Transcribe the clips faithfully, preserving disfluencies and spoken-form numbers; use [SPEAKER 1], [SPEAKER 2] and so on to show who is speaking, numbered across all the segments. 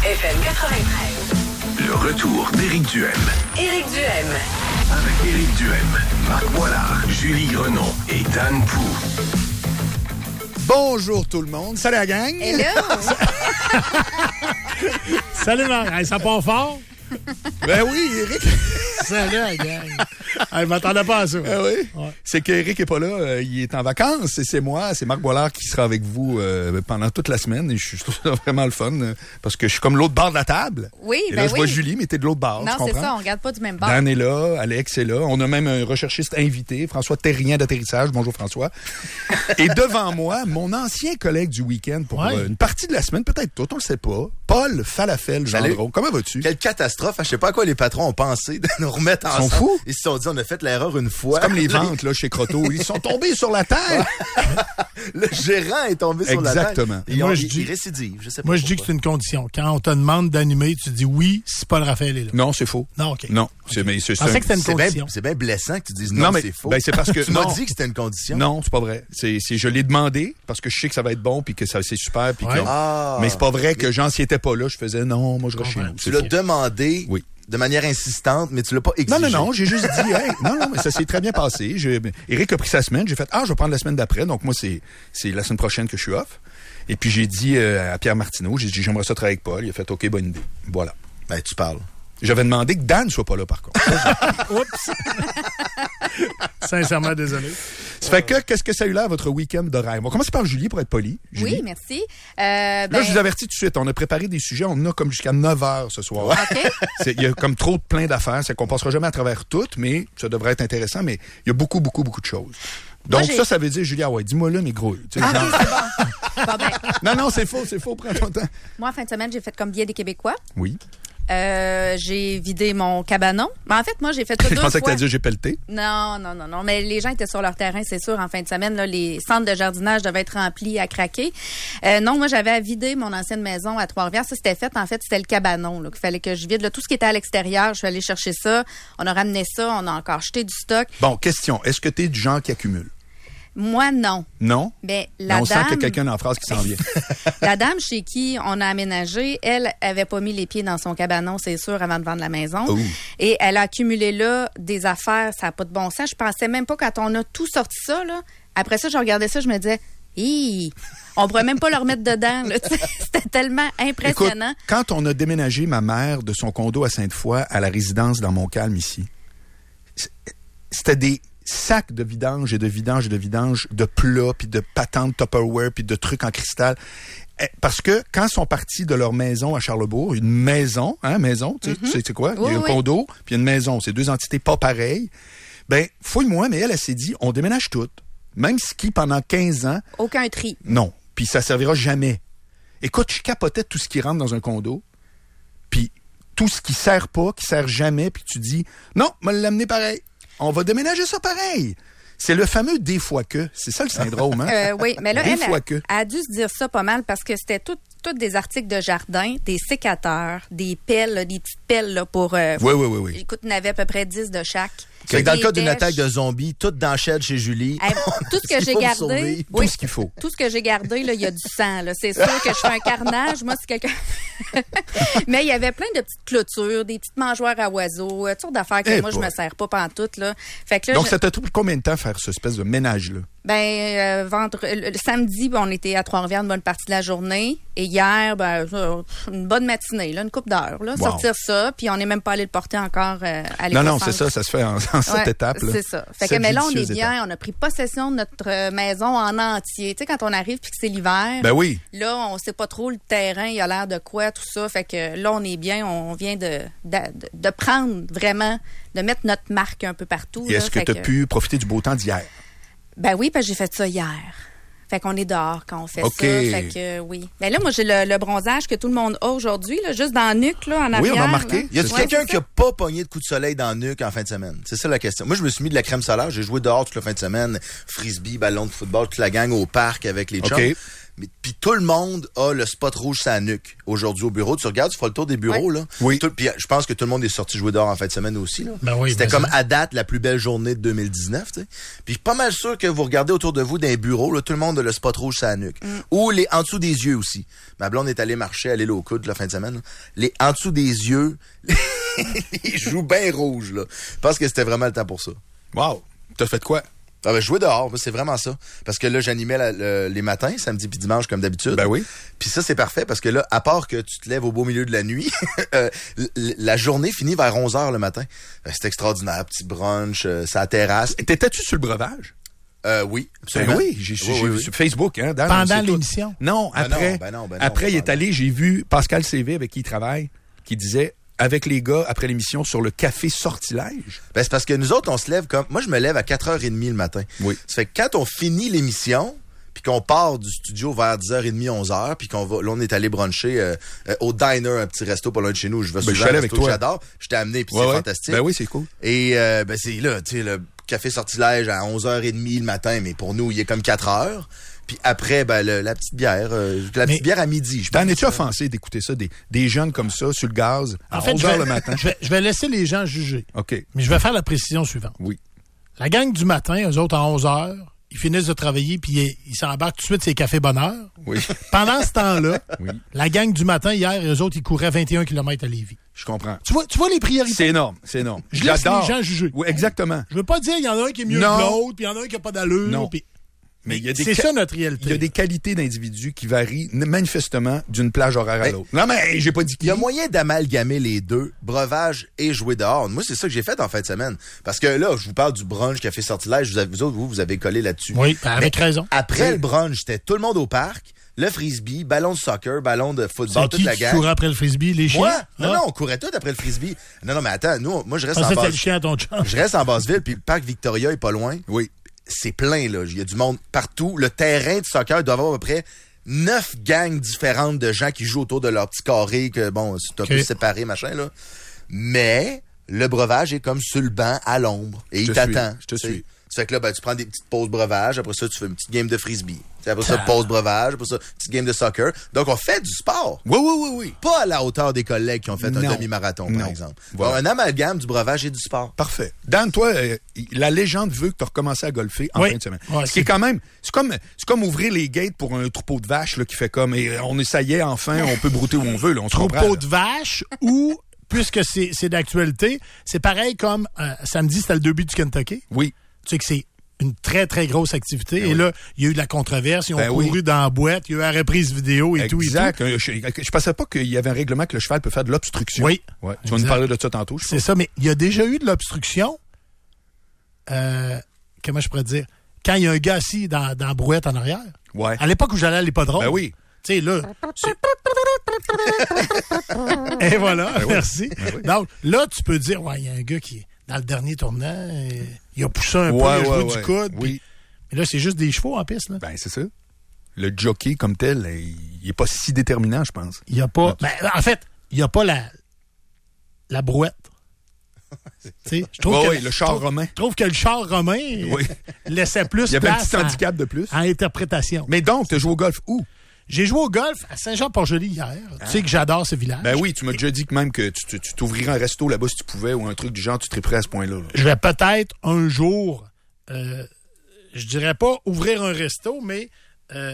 [SPEAKER 1] F M quatre-vingt-treize.
[SPEAKER 2] Le retour d'Éric Duhem.
[SPEAKER 1] Éric Duhem.
[SPEAKER 2] Avec Éric Duhem, Marc Boilard, Julie Grenon et Dan Pou.
[SPEAKER 3] Bonjour tout le monde. Salut la gang.
[SPEAKER 4] Hello.
[SPEAKER 5] Salut Marc. Hey, ça part fort?
[SPEAKER 3] Ben oui, Éric.
[SPEAKER 5] Salut la gang. Hey, je m'attendais pas à ça.
[SPEAKER 3] Ben oui.
[SPEAKER 5] Ouais.
[SPEAKER 3] C'est qu'Éric est pas là. Euh, il est en vacances et c'est moi, c'est Marc Boilard qui sera avec vous euh, pendant toute la semaine. Et je trouve ça vraiment le fun euh, parce que je suis comme l'autre bord de la table.
[SPEAKER 4] Oui,
[SPEAKER 3] et
[SPEAKER 4] ben
[SPEAKER 3] là, je
[SPEAKER 4] oui.
[SPEAKER 3] vois Julie, mais t'es de l'autre bord.
[SPEAKER 4] Non,
[SPEAKER 3] tu
[SPEAKER 4] c'est
[SPEAKER 3] comprends?
[SPEAKER 4] ça, on regarde pas du même bord.
[SPEAKER 3] Dan est là, Alex est là. On a même un recherchiste invité, François Terrien d'atterrissage. Bonjour François. Et devant moi, mon ancien collègue du week-end pour
[SPEAKER 5] Ouais.
[SPEAKER 3] euh, une partie de la semaine, peut-être tout, on le sait pas, Paul Falafel
[SPEAKER 6] Salut.
[SPEAKER 3] Gendron. Comment vas-tu?
[SPEAKER 6] Quelle catastrophe. Je sais pas à quoi les patrons ont pensé de nous remettre
[SPEAKER 3] Ils sont
[SPEAKER 6] ensemble.
[SPEAKER 3] fous.
[SPEAKER 6] Ils se sont dit, on a fait l'erreur une fois.
[SPEAKER 3] C'est comme les ventes là, chez Croteau. Ils sont tombés sur la terre.
[SPEAKER 6] Le gérant est tombé sur la tête.
[SPEAKER 3] Exactement.
[SPEAKER 6] Et
[SPEAKER 5] Moi,
[SPEAKER 6] on,
[SPEAKER 5] je
[SPEAKER 6] il,
[SPEAKER 5] dis-
[SPEAKER 6] il récidive. Je sais pas
[SPEAKER 5] Moi, je dis que
[SPEAKER 6] pourquoi.
[SPEAKER 5] c'est une condition. Quand on te demande d'animer, tu dis oui si Paul Raphaël est là.
[SPEAKER 3] Non, c'est faux.
[SPEAKER 5] Non, OK.
[SPEAKER 3] Non, c'est mais c'est
[SPEAKER 5] Je pensais
[SPEAKER 3] c'est-
[SPEAKER 5] que c'était une
[SPEAKER 6] C'est bien,
[SPEAKER 5] condition.
[SPEAKER 6] c'est bien blessant que tu dises non,
[SPEAKER 3] Non, mais
[SPEAKER 6] c'est faux.
[SPEAKER 3] ben, c'est parce que
[SPEAKER 6] tu m'as
[SPEAKER 3] non.
[SPEAKER 6] dit que c'était une condition.
[SPEAKER 3] Non, c'est pas vrai. C'est, c'est je l'ai demandé parce que je sais que ça va être bon puis que ça c'est super puis
[SPEAKER 5] Ouais.
[SPEAKER 3] que
[SPEAKER 6] Ah.
[SPEAKER 3] mais c'est pas vrai que Jean s'y était pas là, je faisais non, moi je reste chez nous.
[SPEAKER 6] Tu
[SPEAKER 3] C'est
[SPEAKER 6] l'as
[SPEAKER 3] faux.
[SPEAKER 6] demandé
[SPEAKER 3] Oui.
[SPEAKER 6] de manière insistante, mais tu l'as pas exigé.
[SPEAKER 3] Non, non, non, j'ai juste dit, hey, non, non, mais ça s'est très bien passé. J'ai, Éric a pris sa semaine, j'ai fait, ah, je vais prendre la semaine d'après, donc moi, c'est, c'est la semaine prochaine que je suis off. Et puis, j'ai dit euh, à Pierre Martineau, j'ai dit, j'aimerais ça travailler avec Paul. Il a fait, OK, bonne idée. Voilà.
[SPEAKER 6] Ben, tu parles.
[SPEAKER 3] J'avais demandé que Dan soit pas là, par contre.
[SPEAKER 5] Oups. Sincèrement, désolé.
[SPEAKER 3] Ça fait que, qu'est-ce que ça a eu là, votre week-end de rêve? On va commencer par Julie pour être poli. Julie.
[SPEAKER 4] Oui, merci. Euh, ben,
[SPEAKER 3] Là, je vous avertis tout de suite, on a préparé des sujets, on en a comme jusqu'à neuf heures ce soir.
[SPEAKER 4] OK.
[SPEAKER 3] C'est- Il y a comme trop de plein d'affaires, c'est qu'on passera jamais à travers toutes, mais ça devrait être intéressant, mais il y a beaucoup, beaucoup, beaucoup de choses. Donc
[SPEAKER 4] Moi, j'ai-
[SPEAKER 3] ça, ça veut dire, Julie, ah ouais, dis-moi là, mais gros. Tu sais,
[SPEAKER 4] Ah,
[SPEAKER 3] genre-
[SPEAKER 4] OK, c'est bon. Bon, ben,
[SPEAKER 3] Non, non, c'est faux, c'est faux, prends ton temps.
[SPEAKER 4] moi, en fin de semaine, j'ai fait comme bien des Québécois.
[SPEAKER 3] Oui.
[SPEAKER 4] Euh, j'ai vidé mon cabanon. Mais en fait, moi, j'ai fait ça
[SPEAKER 3] Je
[SPEAKER 4] deux
[SPEAKER 3] pensais que
[SPEAKER 4] fois.
[SPEAKER 3] t'as dit j'ai pelleté.
[SPEAKER 4] Non, non, non, non. Mais les gens étaient sur leur terrain, c'est sûr, en fin de semaine. Là, les centres de jardinage devaient être remplis à craquer. Euh, non, moi, j'avais à vider mon ancienne maison à Trois-Rivières. Ça, c'était fait. En fait, c'était le cabanon là, qu'il fallait que je vide. Là, tout ce qui était à l'extérieur, je suis allée chercher ça. On a ramené ça. On a encore jeté du stock.
[SPEAKER 3] Bon, question, est-ce que t'es du genre qui accumule?
[SPEAKER 4] Moi, non.
[SPEAKER 3] Non?
[SPEAKER 4] Mais
[SPEAKER 3] Mais
[SPEAKER 4] la
[SPEAKER 3] on
[SPEAKER 4] dame...
[SPEAKER 3] sent qu'il y a quelqu'un en phrase qui s'en vient.
[SPEAKER 4] La dame chez qui on a aménagé, elle avait pas mis les pieds dans son cabanon, c'est sûr, avant de vendre la maison.
[SPEAKER 3] Oh.
[SPEAKER 4] Et elle a accumulé là des affaires, ça n'a pas de bon sens. Je pensais même pas quand on a tout sorti ça, là. Après ça, je regardais ça, je me disais, hi, on pourrait même pas le remettre dedans, là. C'était tellement
[SPEAKER 3] Écoute,
[SPEAKER 4] impressionnant.
[SPEAKER 3] quand on a déménagé ma mère de son condo à Sainte-Foy à la résidence dans Montcalm ici, c- c'était des sacs de vidange et de vidange et de vidange de plats, puis de patentes Tupperware, puis de trucs en cristal. Eh, Parce que quand ils sont partis de leur maison à Charlebourg, une maison, hein, maison, tu sais, tu sais c'est quoi? Il y a
[SPEAKER 4] Oui,
[SPEAKER 3] un
[SPEAKER 4] oui.
[SPEAKER 3] condo, puis une maison. C'est deux entités pas pareilles. Ben, fouille-moi, mais elle, elle s'est dit, on déménage toutes. Même ce qui, pendant quinze ans,
[SPEAKER 4] Aucun tri.
[SPEAKER 3] non. Puis ça servira jamais. Écoute, je capotais tout ce qui rentre dans un condo. Puis tout ce qui sert pas, qui sert jamais, puis tu dis, non, on va l'amener pareil. On va déménager ça pareil. C'est le fameux des fois que. C'est ça le syndrome, hein?
[SPEAKER 4] Euh, oui, mais là,
[SPEAKER 3] Des
[SPEAKER 4] elle
[SPEAKER 3] fois
[SPEAKER 4] a,
[SPEAKER 3] que.
[SPEAKER 4] a dû se dire ça pas mal parce que c'était tout, tout des articles de jardin, des sécateurs, des pelles, là, des petites pelles là, pour... euh,
[SPEAKER 3] Oui, oui, oui, oui.
[SPEAKER 4] Écoute, il y en avait à peu près dix de chaque.
[SPEAKER 6] C'est que dans le
[SPEAKER 4] Des
[SPEAKER 6] cas d'une
[SPEAKER 4] bêches.
[SPEAKER 6] attaque de zombies, toute dans le shed chez Julie.
[SPEAKER 4] Hey, tout ce que
[SPEAKER 6] Il
[SPEAKER 4] j'ai
[SPEAKER 6] faut me
[SPEAKER 4] gardé,
[SPEAKER 6] sauver.
[SPEAKER 3] Tout
[SPEAKER 4] oui,
[SPEAKER 3] ce qu'il faut.
[SPEAKER 4] tout ce que j'ai gardé, là, il y a du sang. Là. C'est sûr que je fais un carnage. Moi, c'est quelqu'un. Mais il y avait plein de petites clôtures, des petites mangeoires à oiseaux, euh, toutes sortes d'affaires que
[SPEAKER 3] Eh
[SPEAKER 4] moi, je
[SPEAKER 3] boy.
[SPEAKER 4] me sers pas pantoute. Là. Fait que là,
[SPEAKER 3] Donc,
[SPEAKER 4] je-
[SPEAKER 3] ça t'a pris combien de temps faire ce espèce de ménage-là?
[SPEAKER 4] ben, euh, vendre, le, le samedi, ben, on était à Trois-Rivières une bonne partie de la journée. Et hier, ben, euh, une bonne matinée, là, une couple d'heures. Là,
[SPEAKER 3] Wow.
[SPEAKER 4] Sortir ça, puis on n'est même pas allé le porter encore euh, à
[SPEAKER 3] Non, non,
[SPEAKER 4] l'éco-centre.
[SPEAKER 3] c'est ça, ça se fait en, en sept
[SPEAKER 4] Ouais,
[SPEAKER 3] étapes. là.
[SPEAKER 4] C'est ça. Fait que,
[SPEAKER 3] Sept
[SPEAKER 4] mais là, on est
[SPEAKER 3] judicieuses
[SPEAKER 4] bien.
[SPEAKER 3] étapes.
[SPEAKER 4] On a pris possession de notre euh, maison en entier. Tu sais, quand on arrive puis que c'est l'hiver,
[SPEAKER 3] Ben oui.
[SPEAKER 4] là, on sait pas trop le terrain, il a l'air de quoi, tout ça. Fait que là, on est bien. On vient de, de, de- de prendre vraiment, de mettre notre marque un peu partout.
[SPEAKER 3] Et
[SPEAKER 4] là.
[SPEAKER 3] est-ce que
[SPEAKER 4] Fait
[SPEAKER 3] tu as pu profiter du beau temps d'hier?
[SPEAKER 4] Ben oui, parce que j'ai fait ça hier. Fait qu'on est dehors quand on fait
[SPEAKER 3] OK.
[SPEAKER 4] ça. Fait que euh, oui. Ben là, moi, j'ai le, le bronzage que tout le monde a aujourd'hui, là, juste dans la nuque, là, en arrière.
[SPEAKER 3] Oui, on a remarqué.
[SPEAKER 4] là.
[SPEAKER 6] Y a
[SPEAKER 3] C'est
[SPEAKER 6] quelqu'un
[SPEAKER 4] ça.
[SPEAKER 6] qui a pas pogné de coup de soleil dans le nuque en fin de semaine? C'est ça la question. Moi, je me suis mis de la crème solaire. J'ai joué dehors toute la fin de semaine. Frisbee, ballon de football, toute la gang au parc avec les chums.
[SPEAKER 3] OK.
[SPEAKER 6] Mais puis tout le monde a le spot rouge sur la nuque aujourd'hui au bureau. Tu regardes, tu fais le tour des bureaux,
[SPEAKER 4] ouais.
[SPEAKER 6] là.
[SPEAKER 3] Oui.
[SPEAKER 6] Tout, puis je pense que tout le monde est sorti jouer dehors en fin de semaine aussi, là.
[SPEAKER 5] Ben oui,
[SPEAKER 6] C'était
[SPEAKER 5] ben
[SPEAKER 6] comme
[SPEAKER 5] ça.
[SPEAKER 6] à date la plus belle journée de deux mille dix-neuf, tu sais. Puis je suis pas mal sûr que vous regardez autour de vous dans les bureaux, là, tout le monde a le spot rouge sur la nuque. Mm. Ou les en dessous des yeux aussi. Ma blonde est allée marcher à l'île aux coudes la fin de semaine, là. Les en dessous des yeux, ils jouent bien rouge, là. Je pense que c'était vraiment le temps pour ça.
[SPEAKER 3] Wow! T'as fait quoi?
[SPEAKER 6] Ah ben, je jouais dehors, c'est vraiment ça. Parce que là, j'animais la, le, les matins, samedi puis dimanche, comme d'habitude.
[SPEAKER 3] Ben oui.
[SPEAKER 6] Puis ça, c'est parfait parce que là, à part que tu te lèves au beau milieu de la nuit, euh, la journée finit vers onze heures le matin. C'est extraordinaire, petit brunch, euh, sa terrasse.
[SPEAKER 3] T'étais-tu sur le breuvage?
[SPEAKER 6] Euh, oui,
[SPEAKER 3] Ben
[SPEAKER 6] absolument.
[SPEAKER 3] oui, j'ai, j'ai
[SPEAKER 6] Oui, oui,
[SPEAKER 3] vu
[SPEAKER 6] oui.
[SPEAKER 3] sur Facebook. Hein, Dan,
[SPEAKER 5] Pendant
[SPEAKER 3] on sait tout.
[SPEAKER 5] l'émission?
[SPEAKER 3] Non,
[SPEAKER 6] Ben
[SPEAKER 3] après.
[SPEAKER 6] non, ben non, ben non,
[SPEAKER 3] après,
[SPEAKER 6] ben
[SPEAKER 3] il est
[SPEAKER 6] non.
[SPEAKER 3] allé, j'ai vu Pascal C V avec qui il travaille, qui disait, avec les gars, après l'émission, sur le café Sortilège.
[SPEAKER 6] Ben, c'est parce que nous autres, on se lève comme... Moi, je me lève à quatre heures trente le matin.
[SPEAKER 3] Oui.
[SPEAKER 6] Ça fait que quand on finit l'émission, puis qu'on part du studio vers dix heures trente, onze heures, puis qu'on va... Là, on est allé bruncher euh, euh, au Diner, un petit resto pas loin de chez nous. Je vais
[SPEAKER 3] Ben,
[SPEAKER 6] souvent
[SPEAKER 3] je suis allé
[SPEAKER 6] un
[SPEAKER 3] avec
[SPEAKER 6] resto que
[SPEAKER 3] toi.
[SPEAKER 6] j'adore. Je t'ai amené, puis
[SPEAKER 3] Ouais,
[SPEAKER 6] c'est
[SPEAKER 3] ouais.
[SPEAKER 6] fantastique.
[SPEAKER 3] Ben oui, c'est cool.
[SPEAKER 6] Et euh, ben, c'est là, tu sais, le café Sortilège à onze heures trente le matin, mais pour nous, il est comme quatre heures. Puis après, ben, le- la petite bière, euh, la
[SPEAKER 5] Mais-
[SPEAKER 6] petite bière à midi. Je pense
[SPEAKER 3] T'en
[SPEAKER 6] que
[SPEAKER 3] es-tu
[SPEAKER 6] ça-
[SPEAKER 3] offensé d'écouter ça, des, des jeunes comme ça, sur le gaz, à
[SPEAKER 5] En fait,
[SPEAKER 3] onze
[SPEAKER 5] je
[SPEAKER 3] heures
[SPEAKER 5] vais,
[SPEAKER 3] le matin?
[SPEAKER 5] je, vais, je vais laisser les gens juger.
[SPEAKER 3] OK.
[SPEAKER 5] Mais je vais faire la précision suivante.
[SPEAKER 3] Oui.
[SPEAKER 5] La gang du matin, eux autres, à onze heures, ils finissent de travailler, puis ils ils s'embarquent tout de suite sur les cafés bonheur.
[SPEAKER 3] Oui.
[SPEAKER 5] Pendant ce temps-là,
[SPEAKER 3] Oui.
[SPEAKER 5] la gang du matin, hier, eux autres, ils couraient vingt et un kilomètres à Lévis.
[SPEAKER 3] Je comprends.
[SPEAKER 5] Tu vois, tu vois les priorités?
[SPEAKER 3] C'est énorme, c'est énorme.
[SPEAKER 5] Je laisse
[SPEAKER 3] J'adore.
[SPEAKER 5] les gens juger.
[SPEAKER 3] Oui, exactement.
[SPEAKER 5] Je veux pas dire qu'il y en a un qui est mieux
[SPEAKER 3] Non.
[SPEAKER 5] que l'autre, puis il y en a un qui n'a pas d'allure.
[SPEAKER 3] Non.
[SPEAKER 5] puis-
[SPEAKER 3] Mais il y a des
[SPEAKER 5] C'est
[SPEAKER 3] ca-
[SPEAKER 5] ça notre réalité.
[SPEAKER 3] Il y a des qualités d'individus qui varient n- manifestement d'une plage horaire à
[SPEAKER 6] Ben,
[SPEAKER 3] l'autre. Non, mais j'ai pas dit
[SPEAKER 6] Il
[SPEAKER 3] qui.
[SPEAKER 6] y a moyen d'amalgamer les deux, breuvage et jouer dehors. Moi, c'est ça que j'ai fait en fin de semaine. Parce que là, je vous parle du brunch café Sortilège. Vous, avez, vous autres, vous, vous avez collé là-dessus.
[SPEAKER 5] Oui, ben, avec
[SPEAKER 6] Mais
[SPEAKER 5] raison.
[SPEAKER 6] Après le brunch, c'était tout le monde au parc, le frisbee, ballon de soccer, ballon de football,
[SPEAKER 5] C'est
[SPEAKER 6] toute
[SPEAKER 5] qui
[SPEAKER 6] la
[SPEAKER 5] qui
[SPEAKER 6] gang.
[SPEAKER 5] courait après le frisbee? Les chiens?
[SPEAKER 6] Moi? Non,
[SPEAKER 5] Ah.
[SPEAKER 6] non, on courait tout après le frisbee. Non, non, mais attends, nous, moi, je reste
[SPEAKER 5] Ah,
[SPEAKER 6] en
[SPEAKER 5] ça, c'était
[SPEAKER 6] basse.
[SPEAKER 5] le chien à ton chum.
[SPEAKER 6] Je reste en Basse-Ville, puis le parc Victoria est pas loin.
[SPEAKER 3] Oui.
[SPEAKER 6] C'est plein, là. Il y a du monde partout. Le terrain de soccer doit avoir à peu près neuf gangs différentes de gens qui jouent autour de leur petit carré, que bon, c'est un
[SPEAKER 5] Ok.
[SPEAKER 6] peu séparé, machin, là. Mais le breuvage est comme sur le banc à l'ombre. Et
[SPEAKER 3] Je
[SPEAKER 6] il
[SPEAKER 3] te
[SPEAKER 6] t'attend.
[SPEAKER 3] suis, je te
[SPEAKER 6] Tu sais.
[SPEAKER 3] suis.
[SPEAKER 6] Ça fait que là, ben, tu prends des petites pauses breuvage. Après ça, tu fais une petite game de frisbee. T'sais, après ça, pause breuvage. Après ça, petite game de soccer. Donc, on fait du sport.
[SPEAKER 3] Oui, oui, oui, oui.
[SPEAKER 6] Pas à la hauteur des collègues qui ont fait un
[SPEAKER 3] Non.
[SPEAKER 6] demi-marathon, par
[SPEAKER 3] Non.
[SPEAKER 6] exemple.
[SPEAKER 3] Voilà.
[SPEAKER 6] Donc, un amalgame du breuvage et du sport.
[SPEAKER 3] Parfait. Dan, toi, euh, la légende veut que tu as recommencé à golfer en
[SPEAKER 5] Oui.
[SPEAKER 3] fin de semaine.
[SPEAKER 5] Ouais,
[SPEAKER 3] Ce qui est
[SPEAKER 5] c'est-
[SPEAKER 3] quand même, c'est comme, c'est comme ouvrir les gates pour un troupeau de vaches là, qui fait comme, et on est, ça y est, enfin, on peut brouter où on veut. Là, on se comprend,
[SPEAKER 5] Troupeau
[SPEAKER 3] là.
[SPEAKER 5] de vaches ou, puisque c'est c'est d'actualité, c'est pareil comme euh, samedi, c'était le début du Kentucky.
[SPEAKER 3] Oui.
[SPEAKER 5] Tu sais que c'est une très, très grosse activité.
[SPEAKER 3] Ben
[SPEAKER 5] et
[SPEAKER 3] oui.
[SPEAKER 5] là, il y a eu de la controverse. Ils ont
[SPEAKER 3] Ben
[SPEAKER 5] couru
[SPEAKER 3] oui.
[SPEAKER 5] dans la boîte. Il y a eu la reprise vidéo et tout. Et
[SPEAKER 3] Exact.
[SPEAKER 5] tout.
[SPEAKER 3] Euh, Je, je pensais pas qu'il y avait un règlement que le cheval peut faire de l'obstruction.
[SPEAKER 5] Oui.
[SPEAKER 3] Ouais. Tu vas nous
[SPEAKER 5] Exact.
[SPEAKER 3] parler de ça tantôt. je
[SPEAKER 5] C'est ça, mais il y a déjà eu de l'obstruction. Euh, comment je pourrais dire? Quand il y a un gars assis dans, dans la brouette en arrière.
[SPEAKER 3] Ouais.
[SPEAKER 5] À l'époque où j'allais à l'hippodrome.
[SPEAKER 3] Ben oui.
[SPEAKER 5] Tu sais, là. c'est- Et voilà,
[SPEAKER 3] Ben oui.
[SPEAKER 5] merci.
[SPEAKER 3] Ben oui.
[SPEAKER 5] Donc, là, tu peux dire, ouais, il y a un gars qui est dans le dernier tournant, euh, il a poussé un peu,
[SPEAKER 3] Ouais,
[SPEAKER 5] il a joué
[SPEAKER 3] ouais,
[SPEAKER 5] du
[SPEAKER 3] ouais.
[SPEAKER 5] coude.
[SPEAKER 3] Oui.
[SPEAKER 5] puis- Mais là, c'est juste des chevaux en piste, là.
[SPEAKER 3] Ben, c'est ça. Le jockey comme tel, il est pas si déterminant, je pense.
[SPEAKER 5] Il n'y a pas. Ben, en fait, il n'y a pas la, la brouette. Tu sais, je trouve
[SPEAKER 3] Ouais,
[SPEAKER 5] que
[SPEAKER 3] ouais, le char
[SPEAKER 5] je trouve-
[SPEAKER 3] romain.
[SPEAKER 5] Je trouve que le char romain
[SPEAKER 3] Oui.
[SPEAKER 5] laissait plus
[SPEAKER 3] Il y avait un
[SPEAKER 5] place
[SPEAKER 3] petit
[SPEAKER 5] à-
[SPEAKER 3] handicap de plus.
[SPEAKER 5] à interprétation.
[SPEAKER 3] Mais donc, tu as joué au golf où?
[SPEAKER 5] J'ai joué au golf à Saint-Jean-Port-Joli hier. Tu sais que j'adore ce village.
[SPEAKER 3] Ben oui, tu m'as déjà dit que même que tu, tu, tu t'ouvrirais un resto là-bas si tu pouvais ou un truc du genre, tu triperais à ce point-là. là.
[SPEAKER 5] Je vais peut-être un jour, euh, je dirais pas ouvrir un resto, mais euh,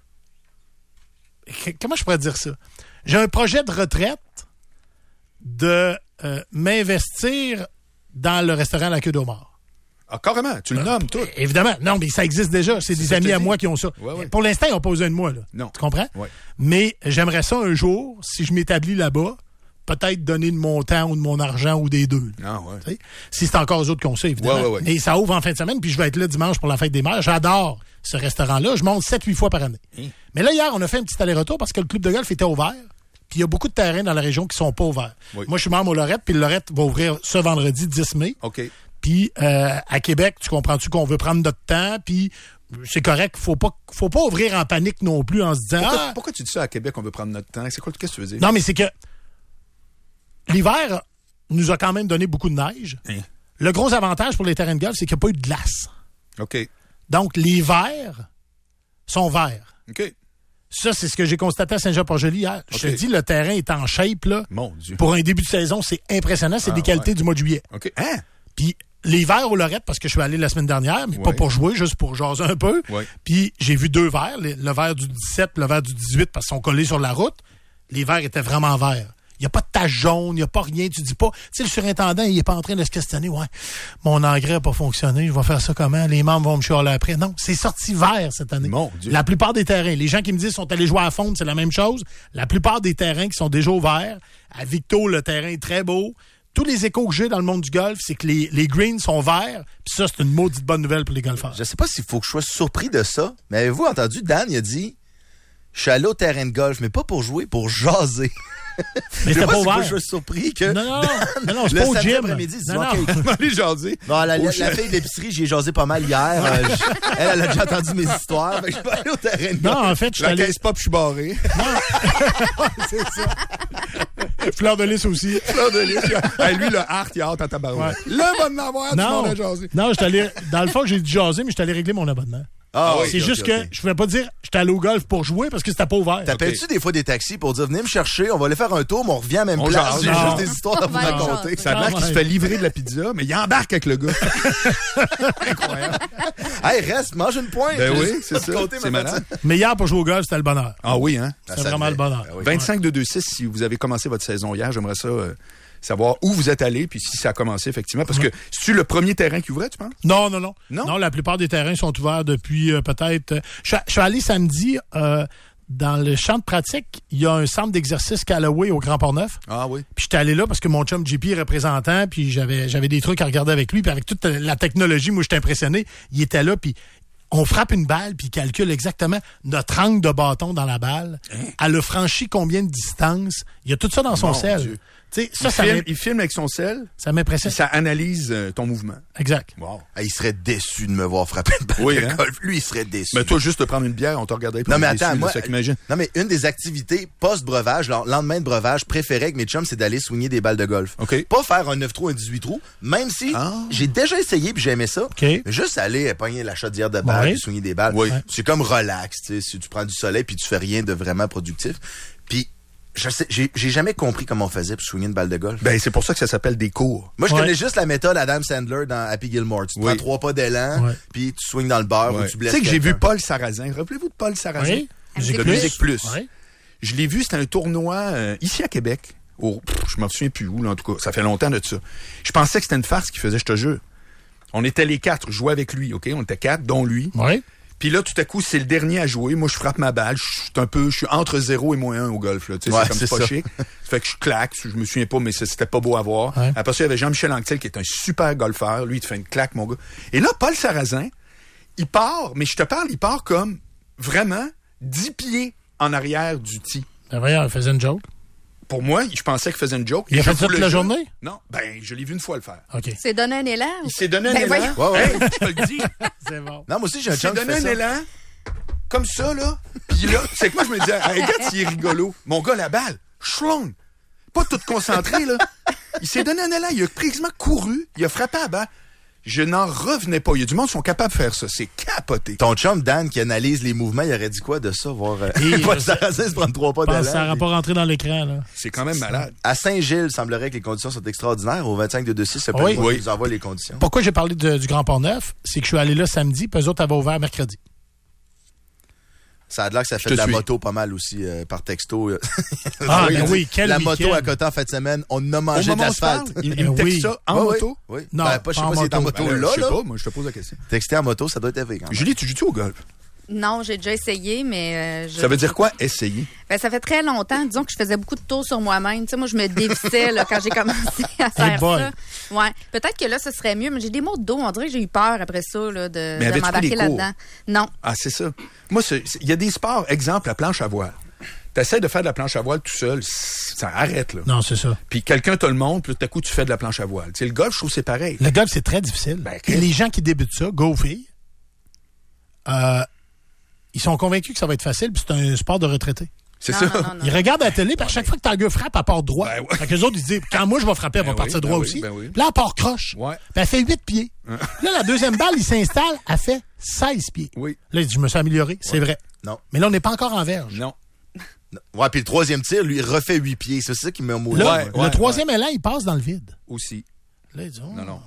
[SPEAKER 5] que- comment je pourrais dire ça? J'ai un projet de retraite de euh, m'investir dans le restaurant La Queue d'Homard.
[SPEAKER 3] Ah, carrément, tu le nommes, tout.
[SPEAKER 5] Évidemment. Non, mais ça existe déjà. C'est des
[SPEAKER 3] ça que
[SPEAKER 5] amis
[SPEAKER 3] je
[SPEAKER 5] à
[SPEAKER 3] dis.
[SPEAKER 5] moi qui ont ça.
[SPEAKER 3] Ouais, ouais.
[SPEAKER 5] Pour l'instant, ils n'ont pas besoin de moi. Là.
[SPEAKER 3] Non.
[SPEAKER 5] Tu comprends?
[SPEAKER 3] Ouais.
[SPEAKER 5] Mais j'aimerais ça un jour, si je m'établis là-bas, peut-être donner de mon temps ou de mon argent ou des deux.
[SPEAKER 3] Ah, ouais.
[SPEAKER 5] Tu sais, si c'est encore eux autres qui ont ça, évidemment.
[SPEAKER 3] Ouais, ouais, ouais.
[SPEAKER 5] Mais ça ouvre en fin de semaine, puis je vais être là dimanche pour la fête des mères. J'adore ce restaurant-là. Je monte sept huit fois par année.
[SPEAKER 3] Hein?
[SPEAKER 5] Mais là, hier, on a fait un petit aller-retour parce que le club de golf était ouvert. Puis il y a beaucoup de terrains dans la région qui sont pas ouverts.
[SPEAKER 3] Oui.
[SPEAKER 5] Moi, je suis membre au Lorette, puis le Lorette va ouvrir ce vendredi dix mai.
[SPEAKER 3] OK.
[SPEAKER 5] Puis euh, à Québec, tu comprends-tu qu'on veut prendre notre temps, puis c'est correct. Faut pas, faut pas ouvrir en panique non plus en se disant...
[SPEAKER 3] Pourquoi,
[SPEAKER 5] ah,
[SPEAKER 3] pourquoi tu dis ça à Québec, on veut prendre notre temps? C'est quoi, qu'est-ce que tu veux dire?
[SPEAKER 5] non, mais c'est que l'hiver nous a quand même donné beaucoup de neige.
[SPEAKER 3] Hein?
[SPEAKER 5] Le gros avantage pour les terrains de golf, c'est qu'il n'y a pas eu de glace.
[SPEAKER 3] OK.
[SPEAKER 5] Donc, les verts sont verts.
[SPEAKER 3] OK.
[SPEAKER 5] Ça, c'est ce que j'ai constaté à Saint-Jean-Port-Joli hier. Je te
[SPEAKER 3] OK.
[SPEAKER 5] dis, le terrain est en shape, là.
[SPEAKER 3] Mon Dieu.
[SPEAKER 5] Pour un début de saison, c'est impressionnant. C'est
[SPEAKER 3] Ah,
[SPEAKER 5] des qualités
[SPEAKER 3] ouais.
[SPEAKER 5] du mois de juillet.
[SPEAKER 3] OK. Hein?
[SPEAKER 5] Puis les verres aux Lorettes, parce que je suis allé la semaine dernière, mais pas
[SPEAKER 3] Ouais.
[SPEAKER 5] pour jouer, juste pour jaser un peu.
[SPEAKER 3] Ouais.
[SPEAKER 5] Puis j'ai vu deux verres, le, le verre du dix-sept, le verre du dix-huit, parce qu'ils sont collés sur la route. Les verres étaient vraiment verts. Il n'y a pas de tache jaune, il n'y a pas rien. Tu dis pas, tu sais, le surintendant, il est pas en train de se questionner. Ouais, mon engrais n'a pas fonctionné, je vais faire ça comment? Les membres vont me chialer après. Non, c'est sorti vert cette année.
[SPEAKER 3] Mon Dieu.
[SPEAKER 5] La plupart des terrains, les gens qui me disent sont allés jouer à fond, c'est la même chose. La plupart des terrains qui sont déjà ouverts, à Victo, le terrain est très beau. Tous les échos que j'ai dans le monde du golf, c'est que les, les greens sont verts. Puis ça, c'est une maudite bonne nouvelle pour les golfeurs.
[SPEAKER 6] Je sais pas s'il faut que je sois surpris de ça, mais avez-vous entendu, Dan, il a dit, je suis allé au terrain de golf, mais pas pour jouer, pour jaser.
[SPEAKER 5] Mais
[SPEAKER 6] Je
[SPEAKER 5] c'était
[SPEAKER 6] sais
[SPEAKER 5] pas
[SPEAKER 6] pas s'il faut que
[SPEAKER 5] ouvert.
[SPEAKER 6] je sois surpris que...
[SPEAKER 5] Non, non, non, non, c'est
[SPEAKER 6] le
[SPEAKER 5] pas au
[SPEAKER 6] samedi
[SPEAKER 5] gym.
[SPEAKER 6] après-midi, il dit,
[SPEAKER 5] Non,
[SPEAKER 6] OK.
[SPEAKER 5] non.
[SPEAKER 3] Allez jaser.
[SPEAKER 6] Non, la, la,
[SPEAKER 3] Au
[SPEAKER 6] la
[SPEAKER 3] chef.
[SPEAKER 6] fille de l'épicerie, j'y ai jasé pas mal hier. Euh, je- elle, elle a déjà entendu mes histoires. Fait que je suis pas allé au terrain de golf.
[SPEAKER 5] Non, en fait, je suis
[SPEAKER 3] La
[SPEAKER 5] allé...
[SPEAKER 3] caisse pop, je suis barré.
[SPEAKER 5] C'est ça. Fleur de lys aussi.
[SPEAKER 3] Fleur de lys. Hey, lui, le hart, il a hâte à ta barouette. Le bon avoir, tu m'en
[SPEAKER 5] Non,
[SPEAKER 3] as jasé.
[SPEAKER 5] non, je allé... Dans le fond, j'ai dit jaser, mais je suis allé régler mon abonnement.
[SPEAKER 6] Ah, oui,
[SPEAKER 5] c'est
[SPEAKER 6] ok,
[SPEAKER 5] juste
[SPEAKER 6] ok,
[SPEAKER 5] que
[SPEAKER 6] ok.
[SPEAKER 5] je pouvais pas dire j'étais allé au golf pour jouer parce que c'était pas ouvert.
[SPEAKER 6] T'appelles-tu des fois des taxis pour dire venez me chercher, on va aller faire un tour, mais on revient à la même
[SPEAKER 3] On
[SPEAKER 6] place.
[SPEAKER 3] jase.
[SPEAKER 6] J'ai
[SPEAKER 5] Non.
[SPEAKER 6] juste des histoires à vous
[SPEAKER 4] On va aller
[SPEAKER 6] raconter.
[SPEAKER 4] jaser.
[SPEAKER 3] Ça a l'air qu'il se fait livrer de la pizza, mais il embarque avec le gars. Incroyable.
[SPEAKER 6] Hey, reste, mange une pointe.
[SPEAKER 3] Ben
[SPEAKER 6] Je
[SPEAKER 3] oui,
[SPEAKER 6] vais
[SPEAKER 3] c'est
[SPEAKER 6] te
[SPEAKER 3] ça.
[SPEAKER 6] compter
[SPEAKER 3] C'est
[SPEAKER 6] ma
[SPEAKER 3] malade.
[SPEAKER 6] partie.
[SPEAKER 5] Mais hier, pour jouer au golf, c'était le bonheur.
[SPEAKER 3] Ah oui, hein?
[SPEAKER 6] Ah,
[SPEAKER 5] C'est
[SPEAKER 6] ça
[SPEAKER 5] vraiment
[SPEAKER 6] devait.
[SPEAKER 5] le bonheur.
[SPEAKER 6] Ah oui.
[SPEAKER 3] vingt-cinq deux deux six, si vous avez commencé votre saison hier, j'aimerais ça euh, savoir où vous êtes allé, puis si ça a commencé effectivement. Parce que c'est-tu le premier terrain qui ouvrait, tu penses?
[SPEAKER 5] Non, non, non.
[SPEAKER 3] Non?
[SPEAKER 5] la plupart des terrains sont ouverts depuis euh, peut-être... euh, je suis- je suis allé samedi euh, dans le champ de pratique. Il y a un centre d'exercice Callaway au Grand Port-Neuf.
[SPEAKER 3] Ah oui.
[SPEAKER 5] Puis j'étais allé là parce que mon chum J P est représentant, puis j'avais j'avais des trucs à regarder avec lui, puis avec toute la technologie, moi j'étais impressionné. Il était là, puis on frappe une balle, puis il calcule exactement notre angle de bâton dans la balle. Elle a franchi combien de distance. Il y a tout ça dans son
[SPEAKER 3] Mon
[SPEAKER 5] sel.
[SPEAKER 3] Dieu.
[SPEAKER 5] Tu sais, ça,
[SPEAKER 3] il,
[SPEAKER 5] ça
[SPEAKER 3] filme,
[SPEAKER 5] m'im-
[SPEAKER 3] il filme avec son sel,
[SPEAKER 5] ça
[SPEAKER 3] puis
[SPEAKER 5] m'impressionne.
[SPEAKER 3] ça analyse euh, ton mouvement.
[SPEAKER 5] Exact.
[SPEAKER 3] Wow.
[SPEAKER 6] Ah, il serait déçu de me voir frapper une balle
[SPEAKER 3] Oui,
[SPEAKER 6] de
[SPEAKER 3] hein?
[SPEAKER 6] golf. Lui, il serait déçu.
[SPEAKER 3] Mais toi, juste te prendre une bière, on te regarderait pas.
[SPEAKER 6] Non, mais attends, moi,
[SPEAKER 3] Ça qu'imagine.
[SPEAKER 6] non, mais une des activités post-breuvage, le lendemain de breuvage préféré avec mes chums, c'est d'aller swinger des balles de golf.
[SPEAKER 3] OK.
[SPEAKER 6] Pas faire un neuf trous, un dix-huit trous, même si
[SPEAKER 3] Ah.
[SPEAKER 6] j'ai déjà essayé puis j'aimais ça.
[SPEAKER 5] OK.
[SPEAKER 6] Mais juste aller euh, pogner la chaudière de balle
[SPEAKER 5] Ouais.
[SPEAKER 6] puis swinger des balles.
[SPEAKER 3] Oui.
[SPEAKER 6] C'est comme relax, tu sais, si tu prends du soleil puis tu fais rien de vraiment productif. Puis, je sais, j'ai, j'ai jamais compris comment on faisait pour swinger une balle de golf.
[SPEAKER 3] Ben, c'est pour ça que ça s'appelle des cours.
[SPEAKER 6] Moi, je
[SPEAKER 5] Ouais.
[SPEAKER 6] connais juste la méthode Adam Sandler dans Happy Gilmore. Tu te
[SPEAKER 3] Oui.
[SPEAKER 6] prends trois pas d'élan,
[SPEAKER 5] Ouais.
[SPEAKER 6] puis tu swings dans le beurre ou
[SPEAKER 3] Ouais.
[SPEAKER 6] tu
[SPEAKER 3] Tu
[SPEAKER 6] blesses
[SPEAKER 3] sais que j'ai vu
[SPEAKER 6] quelqu'un.
[SPEAKER 3] Paul Sarrazin. Rappelez-vous de Paul Sarrazin?
[SPEAKER 5] Oui.
[SPEAKER 4] Musique
[SPEAKER 3] De
[SPEAKER 4] Plus.
[SPEAKER 3] Musique Plus.
[SPEAKER 5] Oui.
[SPEAKER 3] Je l'ai vu, c'était un tournoi euh, ici à Québec. Au, pff, je me souviens plus où, là, en tout cas. Ça fait longtemps de ça. Je pensais que c'était une farce qu'il faisait, je te jure. On était les quatre, je jouais avec lui, OK? On était quatre, dont lui.
[SPEAKER 5] Oui.
[SPEAKER 3] Puis là, tout à coup, c'est le dernier à jouer. Moi, je frappe ma balle. Je suis un peu, je suis entre zéro et moins un au golf, là. Tu sais,
[SPEAKER 6] Ouais,
[SPEAKER 3] c'est comme
[SPEAKER 6] c'est
[SPEAKER 3] c'est pas
[SPEAKER 6] ça.
[SPEAKER 3] chic. Ça fait que je claque. Je me souviens pas, mais c'est- c'était pas beau à voir.
[SPEAKER 5] Ouais.
[SPEAKER 3] Après ça, il y avait Jean-Michel Anctil, qui est un super golfeur. Lui, il te fait une claque, mon gars. Et là, Paul Sarrazin, il part, mais je te parle, il part comme vraiment dix pieds en arrière du tee.
[SPEAKER 5] Ben voyons, il faisait une joke.
[SPEAKER 3] Pour moi, je pensais qu'il faisait une joke.
[SPEAKER 5] Il
[SPEAKER 3] Et
[SPEAKER 5] a
[SPEAKER 3] je
[SPEAKER 5] fait ça
[SPEAKER 3] vous
[SPEAKER 5] toute
[SPEAKER 3] le
[SPEAKER 5] la
[SPEAKER 3] jure-
[SPEAKER 5] journée?
[SPEAKER 3] Non, ben, je l'ai vu une fois le faire.
[SPEAKER 5] OK.
[SPEAKER 4] C'est donné un élan?
[SPEAKER 3] Il s'est donné un
[SPEAKER 4] Ben
[SPEAKER 3] élan.
[SPEAKER 4] voyons.
[SPEAKER 6] Ouais, ouais.
[SPEAKER 3] Hey, je te le dis.
[SPEAKER 5] C'est bon.
[SPEAKER 6] Non, moi aussi, j'ai un
[SPEAKER 3] Il s'est
[SPEAKER 6] chum qui
[SPEAKER 3] donné
[SPEAKER 6] fait
[SPEAKER 3] un
[SPEAKER 6] ça.
[SPEAKER 3] élan, comme ça, là. Puis là, c'est quoi, je me disais, hey, regarde s'il est rigolo. Mon gars, la balle, schlong. Pas tout concentré, là. Il s'est donné un élan, il a précisément couru, il a frappé à la balle. Je n'en revenais pas. Il y a du monde qui sont capables de faire ça. C'est capoté.
[SPEAKER 6] Ton chum, Dan, qui analyse les mouvements, il aurait dit quoi de ça? Voir euh,
[SPEAKER 5] Et
[SPEAKER 6] Paul
[SPEAKER 5] je-
[SPEAKER 6] Sarrazin se prendre trois pas
[SPEAKER 5] Je pense que ça
[SPEAKER 6] d'élan.
[SPEAKER 5] n'aurait pas rentré dans l'écran, là.
[SPEAKER 3] C'est quand même malade.
[SPEAKER 6] À Saint-Gilles, il semblerait que les conditions sont extraordinaires. Au vingt-cinq deux deux six, ça peut
[SPEAKER 5] Oui.
[SPEAKER 3] Oui.
[SPEAKER 6] nous envoie les conditions.
[SPEAKER 5] Pourquoi j'ai parlé de- du Grand Port-Neuf? C'est que je suis allé là samedi, puis eux autres avaient ouvert mercredi.
[SPEAKER 6] Ça a l'air que ça fait
[SPEAKER 3] te
[SPEAKER 6] de la
[SPEAKER 3] suis.
[SPEAKER 6] moto pas mal aussi euh, par texto.
[SPEAKER 5] Ah,
[SPEAKER 6] Oui,
[SPEAKER 5] ben
[SPEAKER 6] il
[SPEAKER 5] oui,
[SPEAKER 6] dit,
[SPEAKER 5] quel
[SPEAKER 6] La moto
[SPEAKER 5] week-end.
[SPEAKER 6] à côté en fin de semaine, on a
[SPEAKER 3] Au
[SPEAKER 6] mangé de
[SPEAKER 3] moment où on se parle,
[SPEAKER 6] l'asphalte.
[SPEAKER 3] il, il me
[SPEAKER 5] Ben
[SPEAKER 3] texte
[SPEAKER 5] oui.
[SPEAKER 3] ça en
[SPEAKER 6] Ouais,
[SPEAKER 3] moto.
[SPEAKER 6] Oui. oui.
[SPEAKER 5] Non,
[SPEAKER 6] Ben, pas, je sais
[SPEAKER 5] pas en
[SPEAKER 6] pas s'il est en
[SPEAKER 5] moto.
[SPEAKER 6] moto
[SPEAKER 3] Ben,
[SPEAKER 6] là,
[SPEAKER 3] je sais
[SPEAKER 6] là.
[SPEAKER 3] pas, moi, je te pose la question.
[SPEAKER 6] Texter en moto, ça doit être élevé quand même.
[SPEAKER 3] Julie, tu joues-tu au golf?
[SPEAKER 4] Non, j'ai déjà essayé, mais... euh, je-
[SPEAKER 3] Ça veut dire quoi, essayer?
[SPEAKER 4] Ben, ça fait très longtemps. Disons que je faisais beaucoup de tours sur moi-même. Tu sais, moi, je me dévissais là, quand j'ai commencé à faire
[SPEAKER 5] boy.
[SPEAKER 4] ça. Ouais. Peut-être que là, ce serait mieux, mais j'ai des maux de dos. On dirait que j'ai eu peur après ça là, de,
[SPEAKER 3] Mais
[SPEAKER 4] de
[SPEAKER 3] avais-tu
[SPEAKER 4] m'embarquer
[SPEAKER 3] pris des cours?
[SPEAKER 4] là-dedans. Non.
[SPEAKER 3] Ah, c'est ça. Moi, c'est- c'est- il y a des sports, exemple, la planche à voile. T'essaies de faire de la planche à voile tout seul, ça arrête, là.
[SPEAKER 5] Non, c'est ça.
[SPEAKER 3] Puis quelqu'un te le montre, puis tout à coup, tu fais de la planche à voile. Tu sais, le golf, je trouve que c'est pareil.
[SPEAKER 5] Le golf, c'est très difficile.
[SPEAKER 3] Ben,
[SPEAKER 5] Et les gens qui débutent ça, go filles, euh, ils sont convaincus que ça va être facile, puis c'est un sport de retraité.
[SPEAKER 3] C'est
[SPEAKER 4] Non,
[SPEAKER 3] ça.
[SPEAKER 4] non, non, non.
[SPEAKER 5] Ils regardent à la télé, puis à chaque fois que t'as un gars frappe, elle part droit.
[SPEAKER 3] Ben ouais.
[SPEAKER 5] Fait que les autres, ils se disent, quand moi je vais frapper, elle
[SPEAKER 3] Ben
[SPEAKER 5] va partir
[SPEAKER 3] oui,
[SPEAKER 5] droit
[SPEAKER 3] ben oui,
[SPEAKER 5] aussi.
[SPEAKER 3] ben oui.
[SPEAKER 5] Puis là, elle part croche.
[SPEAKER 3] Ouais.
[SPEAKER 5] Puis elle fait huit pieds. Là, la deuxième balle, il s'installe, elle fait seize pieds.
[SPEAKER 3] Oui.
[SPEAKER 5] Là, il dit, je me suis amélioré. C'est vrai.
[SPEAKER 6] Non.
[SPEAKER 5] Mais là, on n'est pas encore en verge.
[SPEAKER 3] Non.
[SPEAKER 6] Ouais, puis le troisième tir, lui, refait huit pieds. C'est ça qui m'a mouru.
[SPEAKER 5] Là,
[SPEAKER 3] Ouais,
[SPEAKER 5] le
[SPEAKER 3] ouais,
[SPEAKER 5] troisième élan, il passe dans le vide.
[SPEAKER 3] Aussi.
[SPEAKER 5] Là, il dit, oh.
[SPEAKER 3] Non, non.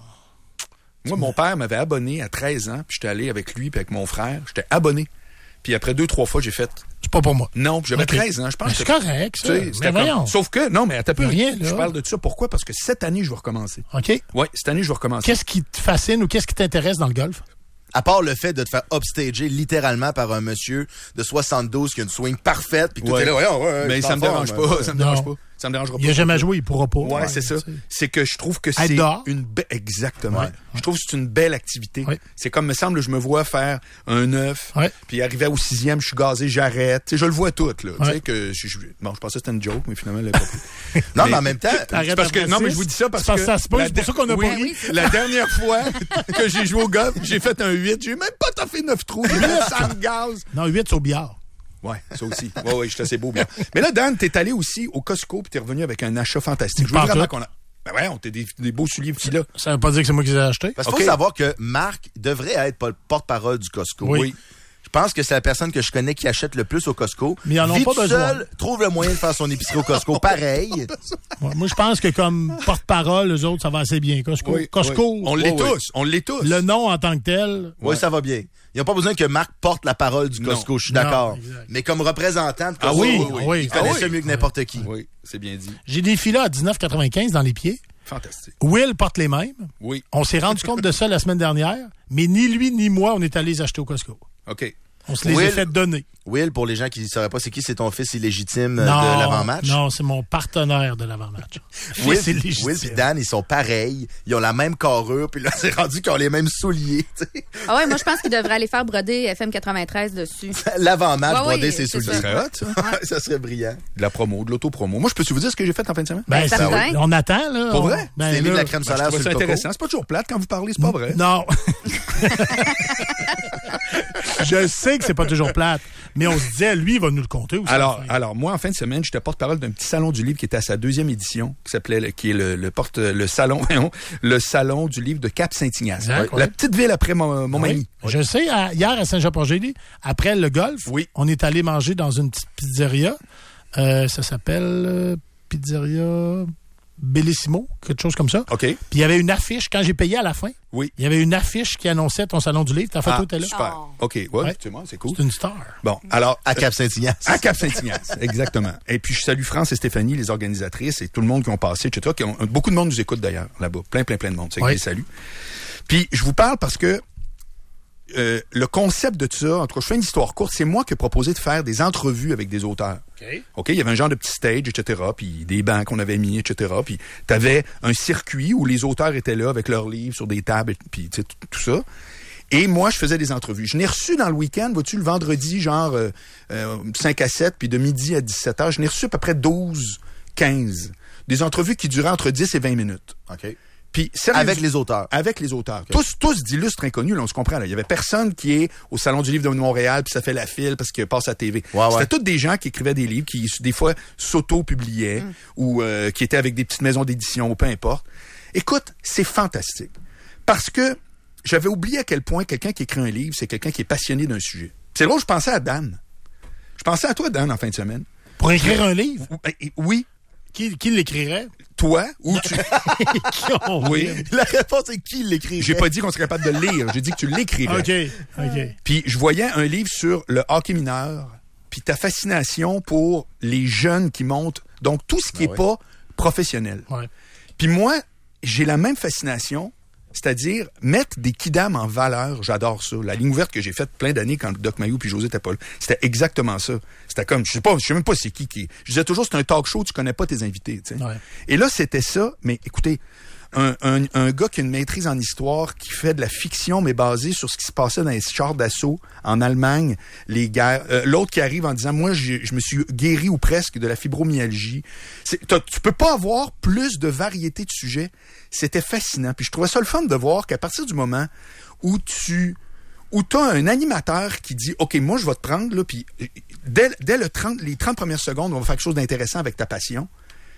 [SPEAKER 3] Moi, mon père m'avait abonné à treize ans, puis j'étais allé avec lui, puis avec mon frère. J'étais abonné. Puis après deux, trois fois, j'ai fait...
[SPEAKER 5] C'est pas pour moi.
[SPEAKER 3] Non, puis j'avais
[SPEAKER 5] Okay.
[SPEAKER 3] treize ans, je pense.
[SPEAKER 5] Mais c'est correct, ça.
[SPEAKER 3] Tu sais,
[SPEAKER 5] Mais
[SPEAKER 3] c'était
[SPEAKER 5] voyons.
[SPEAKER 3] comme... Sauf que, non, mais attends un peu.
[SPEAKER 5] Rien, là.
[SPEAKER 3] Je parle de ça. Pourquoi? Parce que cette année, je vais recommencer.
[SPEAKER 5] OK.
[SPEAKER 3] Oui, cette année, je vais recommencer.
[SPEAKER 5] Qu'est-ce qui te fascine ou qu'est-ce qui t'intéresse dans le golf?
[SPEAKER 6] À part le fait de te faire upstager littéralement par un monsieur de soixante-douze qui a une swing parfaite, puis que
[SPEAKER 3] Ouais.
[SPEAKER 6] tout est là, ouais, ouais,
[SPEAKER 3] Mais
[SPEAKER 6] je
[SPEAKER 3] ça me
[SPEAKER 6] t'en
[SPEAKER 3] dérange
[SPEAKER 6] forme,
[SPEAKER 3] pas. Ça me
[SPEAKER 5] Non.
[SPEAKER 3] dérange pas. Ça me dérangera pas.
[SPEAKER 5] Il a jamais joué, il pourra pas.
[SPEAKER 3] Ouais, c'est ça.
[SPEAKER 5] tu sais.
[SPEAKER 3] C'est que je trouve que
[SPEAKER 5] Être
[SPEAKER 3] c'est
[SPEAKER 5] dehors.
[SPEAKER 3] une belle... Exactement.
[SPEAKER 5] Ouais.
[SPEAKER 3] Je trouve que c'est une belle activité.
[SPEAKER 5] Ouais.
[SPEAKER 3] C'est comme, me semble, je me vois faire un neuf,
[SPEAKER 5] Ouais.
[SPEAKER 3] puis arriver au sixième, je suis gazé, j'arrête. Tu sais, je le vois tout, là. Tu
[SPEAKER 5] Ouais.
[SPEAKER 3] sais, que je, je- bon, je pensais que c'était une joke, mais finalement, elle l'est pas pris.
[SPEAKER 6] Non,
[SPEAKER 3] Mais-
[SPEAKER 6] mais en même temps,
[SPEAKER 5] Arrête
[SPEAKER 3] parce que,
[SPEAKER 5] après
[SPEAKER 3] non, mais
[SPEAKER 5] six.
[SPEAKER 3] je vous dis ça parce
[SPEAKER 5] C'est parce
[SPEAKER 3] que...
[SPEAKER 5] que ça se peut,
[SPEAKER 3] la
[SPEAKER 5] c'est pour ça qu'on a
[SPEAKER 3] oui,
[SPEAKER 5] pas ri.
[SPEAKER 3] La dernière fois que j'ai joué au golf, j'ai fait un huit, j'ai même pas taffé neuf trous, j'ai fait cent de gaz.
[SPEAKER 5] Non, huit, c'est au billard.
[SPEAKER 3] Ouais, ça aussi. Ouais, ouais, j'étais assez beau, bien. Mais là, Dan, t'es allé aussi au Costco puis t'es revenu avec un achat fantastique. Je veux
[SPEAKER 5] Pas
[SPEAKER 3] vraiment
[SPEAKER 5] tout.
[SPEAKER 3] qu'on a... Ben ouais, on t'a des, des beaux souliers petits là.
[SPEAKER 5] Ça veut pas dire que c'est moi qui les ai achetés.
[SPEAKER 6] parce qu'il
[SPEAKER 3] OK.
[SPEAKER 6] faut savoir que Marc devrait être pas le porte-parole du Costco.
[SPEAKER 5] Oui.
[SPEAKER 6] Je pense que c'est la personne que je connais qui achète le plus au Costco.
[SPEAKER 5] Mais ils en ont
[SPEAKER 6] Vit
[SPEAKER 5] pas
[SPEAKER 6] tout
[SPEAKER 5] besoin.
[SPEAKER 6] seul, trouve le moyen de faire son épicerie au Costco. Pareil.
[SPEAKER 5] Ouais, moi, je pense que comme porte-parole, eux autres, ça va assez bien. Costco.
[SPEAKER 3] Oui,
[SPEAKER 5] Costco.
[SPEAKER 3] oui. On l'est
[SPEAKER 6] oui, oui.
[SPEAKER 3] tous, on l'est tous.
[SPEAKER 5] Le nom en tant que tel.
[SPEAKER 6] Oui, ça va bien. Il n'y a pas besoin que Marc porte la parole du
[SPEAKER 3] Non.
[SPEAKER 6] Costco, je suis
[SPEAKER 5] Non,
[SPEAKER 6] d'accord.
[SPEAKER 5] exact.
[SPEAKER 6] Mais comme représentant de
[SPEAKER 3] Ah
[SPEAKER 6] Costco,
[SPEAKER 5] oui,
[SPEAKER 3] oui, oui.
[SPEAKER 5] oui.
[SPEAKER 6] il connaît
[SPEAKER 3] Ah
[SPEAKER 6] ça
[SPEAKER 3] oui.
[SPEAKER 6] mieux que n'importe qui.
[SPEAKER 3] Oui, c'est bien dit.
[SPEAKER 5] J'ai des filets à dix-neuf quatre-vingt-quinze dans les pieds.
[SPEAKER 3] Fantastique.
[SPEAKER 5] Will porte les mêmes.
[SPEAKER 3] Oui.
[SPEAKER 5] On s'est rendu compte de ça la semaine dernière, mais ni lui ni moi, on est allés les acheter au Costco.
[SPEAKER 3] OK.
[SPEAKER 5] On se les
[SPEAKER 6] Will-
[SPEAKER 5] a fait donner.
[SPEAKER 6] Will, pour les gens qui ne sauraient pas c'est qui, c'est ton fils illégitime euh,
[SPEAKER 5] Non,
[SPEAKER 6] de l'avant-match.
[SPEAKER 5] non, c'est mon partenaire de l'avant-match.
[SPEAKER 6] Will,
[SPEAKER 5] c'est légitime.
[SPEAKER 6] Will et Dan, ils sont pareils. Ils ont la même carrure, puis là, c'est rendu qu'ils ont les mêmes souliers. tu sais.
[SPEAKER 4] Ah ouais, moi, je pense qu'il devrait aller faire broder F M quatre-vingt-treize dessus.
[SPEAKER 6] L'avant-match,
[SPEAKER 4] Ouais,
[SPEAKER 6] broder
[SPEAKER 4] oui,
[SPEAKER 6] ses
[SPEAKER 4] c'est
[SPEAKER 6] souliers.
[SPEAKER 3] Ça serait hot, ça.
[SPEAKER 6] ça serait brillant.
[SPEAKER 3] De la promo, de l'auto-promo. Moi, je peux vous dire ce que j'ai fait en fin de semaine?
[SPEAKER 5] Ben,
[SPEAKER 4] Ben,
[SPEAKER 5] c'est-
[SPEAKER 4] certain.
[SPEAKER 5] on attend, là.
[SPEAKER 3] Pour
[SPEAKER 5] On-
[SPEAKER 3] vrai?
[SPEAKER 5] Ben,
[SPEAKER 6] Tu t'es mis de
[SPEAKER 5] là,
[SPEAKER 6] la crème
[SPEAKER 3] Ben, je
[SPEAKER 6] solaire
[SPEAKER 3] trouve
[SPEAKER 6] sur
[SPEAKER 3] ça
[SPEAKER 6] le coco.
[SPEAKER 3] intéressant. C'est pas toujours plate quand vous parlez, c'est pas vrai.
[SPEAKER 5] Non. Je sais que c'est pas toujours plate, mais on se disait, lui, il va nous le compter aussi.
[SPEAKER 3] Alors,
[SPEAKER 5] Enfin.
[SPEAKER 3] alors, moi, en fin de semaine, j'étais porte-parole d'un petit salon du livre qui était à sa deuxième édition, qui s'appelait, le- qui est le, le porte, le salon, voyons, le salon du livre de Cap-Saint-Ignace.
[SPEAKER 5] Exact,
[SPEAKER 3] La
[SPEAKER 5] ouais.
[SPEAKER 3] petite ville après Mon-
[SPEAKER 5] Oui.
[SPEAKER 3] Montmagny.
[SPEAKER 5] Je sais, à- hier à Saint-Jean-Port-Gély, après le golf,
[SPEAKER 3] Oui.
[SPEAKER 5] on est allé manger dans une petite pizzeria. Euh, ça s'appelle euh, Pizzeria Bellissimo, quelque chose comme ça.
[SPEAKER 3] OK.
[SPEAKER 5] Puis il y avait une affiche, quand j'ai payé à la fin,
[SPEAKER 3] Oui.
[SPEAKER 5] il y avait une affiche qui annonçait ton salon du livre. Ta photo
[SPEAKER 3] Ah,
[SPEAKER 5] était là.
[SPEAKER 3] super.
[SPEAKER 4] Oh.
[SPEAKER 3] OK. Ouais,
[SPEAKER 5] Ouais.
[SPEAKER 3] tu sais, moi, c'est cool.
[SPEAKER 5] C'est une star.
[SPEAKER 3] Bon, alors,
[SPEAKER 6] À Cap-Saint-Ignace.
[SPEAKER 3] à Cap-Saint-Ignace, exactement. Et puis, je salue France et Stéphanie, les organisatrices, et tout le monde qui ont passé, et cetera. Qui ont, beaucoup de monde nous écoute d'ailleurs, là-bas. Plein, plein, plein de monde. C'est que
[SPEAKER 5] Oui.
[SPEAKER 3] je les salue. Puis, je vous parle parce que euh, le concept de tout ça, en tout cas, je fais une histoire courte, c'est moi qui ai proposé de faire des entrevues avec des auteurs.
[SPEAKER 5] OK.
[SPEAKER 3] OK, il y avait un genre de petit stage, et cetera, puis des bancs qu'on avait mis, et cetera. Puis t'avais un circuit où les auteurs étaient là avec leurs livres sur des tables, et puis tu sais, tout, tout ça. Et moi, je faisais des entrevues. Je n'ai reçu dans le week-end, vois-tu, le vendredi, genre euh, euh, cinq à sept, puis de midi à dix-sept heures, je n'ai reçu à peu près douze, quinze. Des entrevues qui duraient entre dix et vingt minutes.
[SPEAKER 6] OK.
[SPEAKER 3] Puis, sérieux-
[SPEAKER 6] Avec les auteurs.
[SPEAKER 3] Avec les auteurs. Tous, tous d'illustres inconnus, là, on se comprend. Là. Il y avait personne qui est au Salon du livre de Montréal, puis ça fait la file parce qu'il passe à la T V.
[SPEAKER 6] Ouais, ouais.
[SPEAKER 3] C'était tous des gens qui écrivaient des livres, qui des fois s'auto-publiaient ou euh, qui étaient avec des petites maisons d'édition ou peu importe. Écoute, c'est fantastique. Parce que j'avais oublié à quel point quelqu'un qui écrit un livre, c'est quelqu'un qui est passionné d'un sujet. C'est drôle, je pensais à Dan. Je pensais à toi, Dan, en fin de semaine.
[SPEAKER 5] Pour écrire un livre,
[SPEAKER 3] Oui,
[SPEAKER 5] qui, qui l'écrirait?
[SPEAKER 3] toi, ou tu...
[SPEAKER 5] Qui ont-
[SPEAKER 3] Oui.
[SPEAKER 6] La réponse est qui l'écrit?
[SPEAKER 3] J'ai pas dit qu'on serait capable de le lire, j'ai dit que tu l'écrirais.
[SPEAKER 5] OK, OK.
[SPEAKER 3] Puis je voyais un livre sur le hockey mineur, puis ta fascination pour les jeunes qui montent, donc tout ce qui
[SPEAKER 6] Ben
[SPEAKER 3] est pas professionnel.
[SPEAKER 5] Ouais.
[SPEAKER 3] Puis moi, j'ai la même fascination, c'est-à-dire mettre des kidam en valeur, j'adore ça. La ligne ouverte que j'ai faite plein d'années quand Doc Mayou puis José étaient pas là, c'était exactement ça. C'était comme, je sais pas, je sais même pas c'est qui qui. Je disais toujours, c'est un talk show, tu connais pas tes invités, tu sais.
[SPEAKER 5] Ouais.
[SPEAKER 3] Et là, c'était ça, mais écoutez, un, un, un gars qui a une maîtrise en histoire, qui fait de la fiction, mais basée sur ce qui se passait dans les chars d'assaut en Allemagne, les guerres. Euh, L'autre qui arrive en disant, moi, j'ai- je me suis guéri ou presque de la fibromyalgie. C'est- t'as- Tu peux pas avoir plus de variété de sujets. C'était fascinant. Puis je trouvais ça le fun de voir qu'à partir du moment où tu où tu as un animateur qui dit, OK, moi, je vais te prendre, là, puis dès, dès le trente, les trente premières secondes, on va faire quelque chose d'intéressant avec ta passion.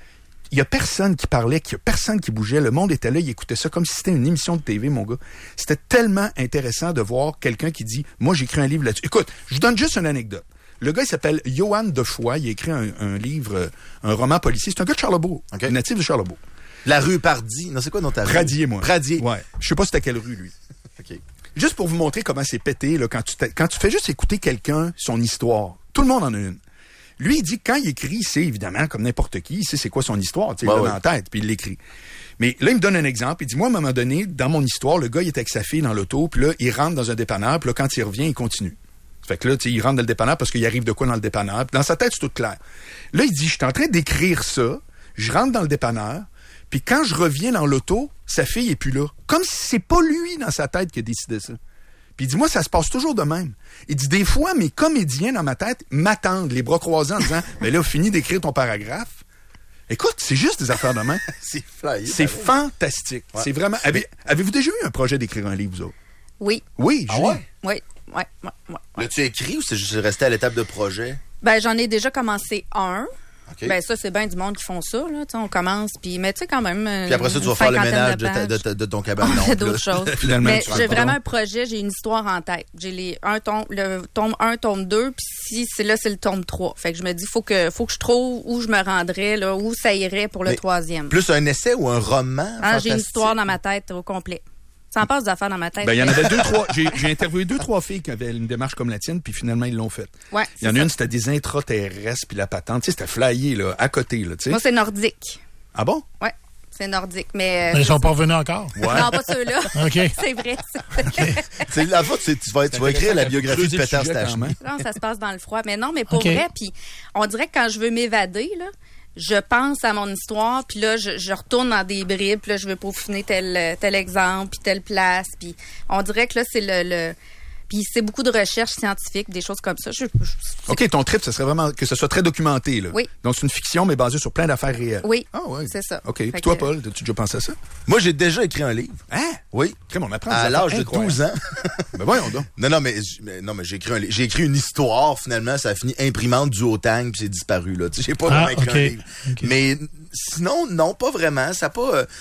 [SPEAKER 3] il y a personne qui parlait, il y a personne qui bougeait. Le monde était là, il écoutait ça comme si c'était une émission de T V, mon gars. C'était tellement intéressant de voir quelqu'un qui dit, moi, j'ai écrit un livre là-dessus. Écoute, je vous donne juste une anecdote. Le gars, il s'appelle Johan Defoy. Il a écrit un, un livre, un roman policier. C'est un gars de Charlebourg, okay. natif de Charlebourg.
[SPEAKER 6] La rue Pardy. Non, c'est quoi dans ta rue?
[SPEAKER 3] Pradier, moi.
[SPEAKER 6] Pradier.
[SPEAKER 3] Ouais. Je sais pas c'était quelle rue, lui.
[SPEAKER 6] OK.
[SPEAKER 3] Juste pour vous montrer comment c'est pété, là, quand tu, quand tu fais juste écouter quelqu'un, son histoire. Tout le monde en a une. Lui, il dit que quand il écrit, il sait évidemment, comme n'importe qui, il sait c'est quoi son histoire. Tu sais, bah, il l'a ouais. dans la tête, puis il l'écrit. Mais là, il me donne un exemple. Il dit, moi, à un moment donné, dans mon histoire, le gars, il est avec sa fille dans l'auto, puis là, il rentre dans un dépanneur, puis là, quand il revient, il continue. Fait que là, tu sais, il rentre dans le dépanneur parce qu'il arrive de quoi dans le dépanneur. Puis dans sa tête, c'est tout clair. Là, il dit, je suis en train d'écrire ça, je rentre dans le dépanneur, puis quand je reviens dans l'auto, sa fille est plus là. Comme si c'est pas lui dans sa tête qui a décidé ça. Puis il dit, moi, ça se passe toujours de même. Il dit, des fois, mes comédiens dans ma tête m'attendent, les bras croisés en disant, mais là, fini d'écrire ton paragraphe. Écoute, c'est juste des affaires de main.
[SPEAKER 6] c'est flyé,
[SPEAKER 3] c'est fantastique. Ouais. C'est vraiment... Avez, avez-vous déjà eu un projet d'écrire un livre, vous autres?
[SPEAKER 4] Oui.
[SPEAKER 3] Oui,
[SPEAKER 6] ah
[SPEAKER 3] Julie?
[SPEAKER 6] ouais?
[SPEAKER 4] Oui. Ouais, ouais, ouais, ouais.
[SPEAKER 6] L'as-tu écrit ou c'est juste resté à l'étape de projet?
[SPEAKER 4] Ben, j'en ai déjà commencé un.
[SPEAKER 6] Okay.
[SPEAKER 4] Ben, ça, c'est bien du monde qui font ça, là. Tu sais, on commence, puis, mais tu sais, quand même.
[SPEAKER 6] Puis après ça, tu vas faire le ménage de, ta, de, ta, de ton cabanon.
[SPEAKER 4] C'est d'autres choses.
[SPEAKER 3] Finalement,
[SPEAKER 4] mais j'ai vraiment un projet, j'ai une histoire en tête. J'ai les un tome, le tome un, tome deux, puis si c'est là, c'est le tome trois. Fait que je me dis, faut que, faut que je trouve où je me rendrais, là, où ça irait pour le mais troisième.
[SPEAKER 6] Plus un essai ou un roman?
[SPEAKER 4] Ah, j'ai une histoire dans ma tête au complet. Ça en passe d'affaires dans ma tête.
[SPEAKER 3] Ben, il y en avait deux, trois. J'ai, j'ai interviewé deux, trois filles qui avaient une démarche comme la tienne, puis finalement, ils l'ont faite.
[SPEAKER 4] Ouais.
[SPEAKER 3] Il y en a ça. Une, c'était des intraterrestres, puis la patente. Tu sais, c'était flyé, là, à côté, là, tu sais.
[SPEAKER 4] Moi, c'est nordique.
[SPEAKER 3] Ah bon?
[SPEAKER 4] Ouais. C'est nordique, mais...
[SPEAKER 5] Euh, mais ils sont pas revenus encore?
[SPEAKER 3] Ouais.
[SPEAKER 4] Non, pas ceux-là.
[SPEAKER 5] OK.
[SPEAKER 4] C'est vrai, ça.
[SPEAKER 6] Okay. C'est la fois, tu vas, tu vas écrire la biographie de Peter Stachny.
[SPEAKER 4] Non, ça se passe dans le froid. Mais non, mais pour
[SPEAKER 5] okay.
[SPEAKER 4] vrai, puis on dirait que quand je veux m'évader, là, je pense à mon histoire, puis là, je, je retourne dans des bribes, puis là, je veux peaufiner tel, tel exemple, puis telle place, puis on dirait que là, c'est le... le puis c'est beaucoup de recherches scientifiques, des choses comme ça. Je, je,
[SPEAKER 3] OK, ton trip, ce serait vraiment que ce soit très documenté, là.
[SPEAKER 4] Oui.
[SPEAKER 3] Donc, c'est une fiction, mais basée sur plein d'affaires réelles.
[SPEAKER 4] Oui,
[SPEAKER 3] ah, ouais.
[SPEAKER 4] c'est ça.
[SPEAKER 3] OK. Puis toi, Paul, as-tu déjà pensé à ça?
[SPEAKER 6] Moi, j'ai déjà écrit un livre.
[SPEAKER 3] Hein?
[SPEAKER 6] Oui.
[SPEAKER 3] Crème, on apprend
[SPEAKER 6] à l'âge de douze ans.
[SPEAKER 3] Ben voyons donc.
[SPEAKER 6] Non, non, mais, mais, non, mais j'ai écrit un livre. J'ai écrit une histoire, finalement. Ça a fini imprimante du Haut-Tang, puis c'est disparu, là. Tu sais, j'ai pas vraiment ah, écrit okay. un livre. Okay. Mais sinon, non, pas vraiment. Ça n'a pas... Euh,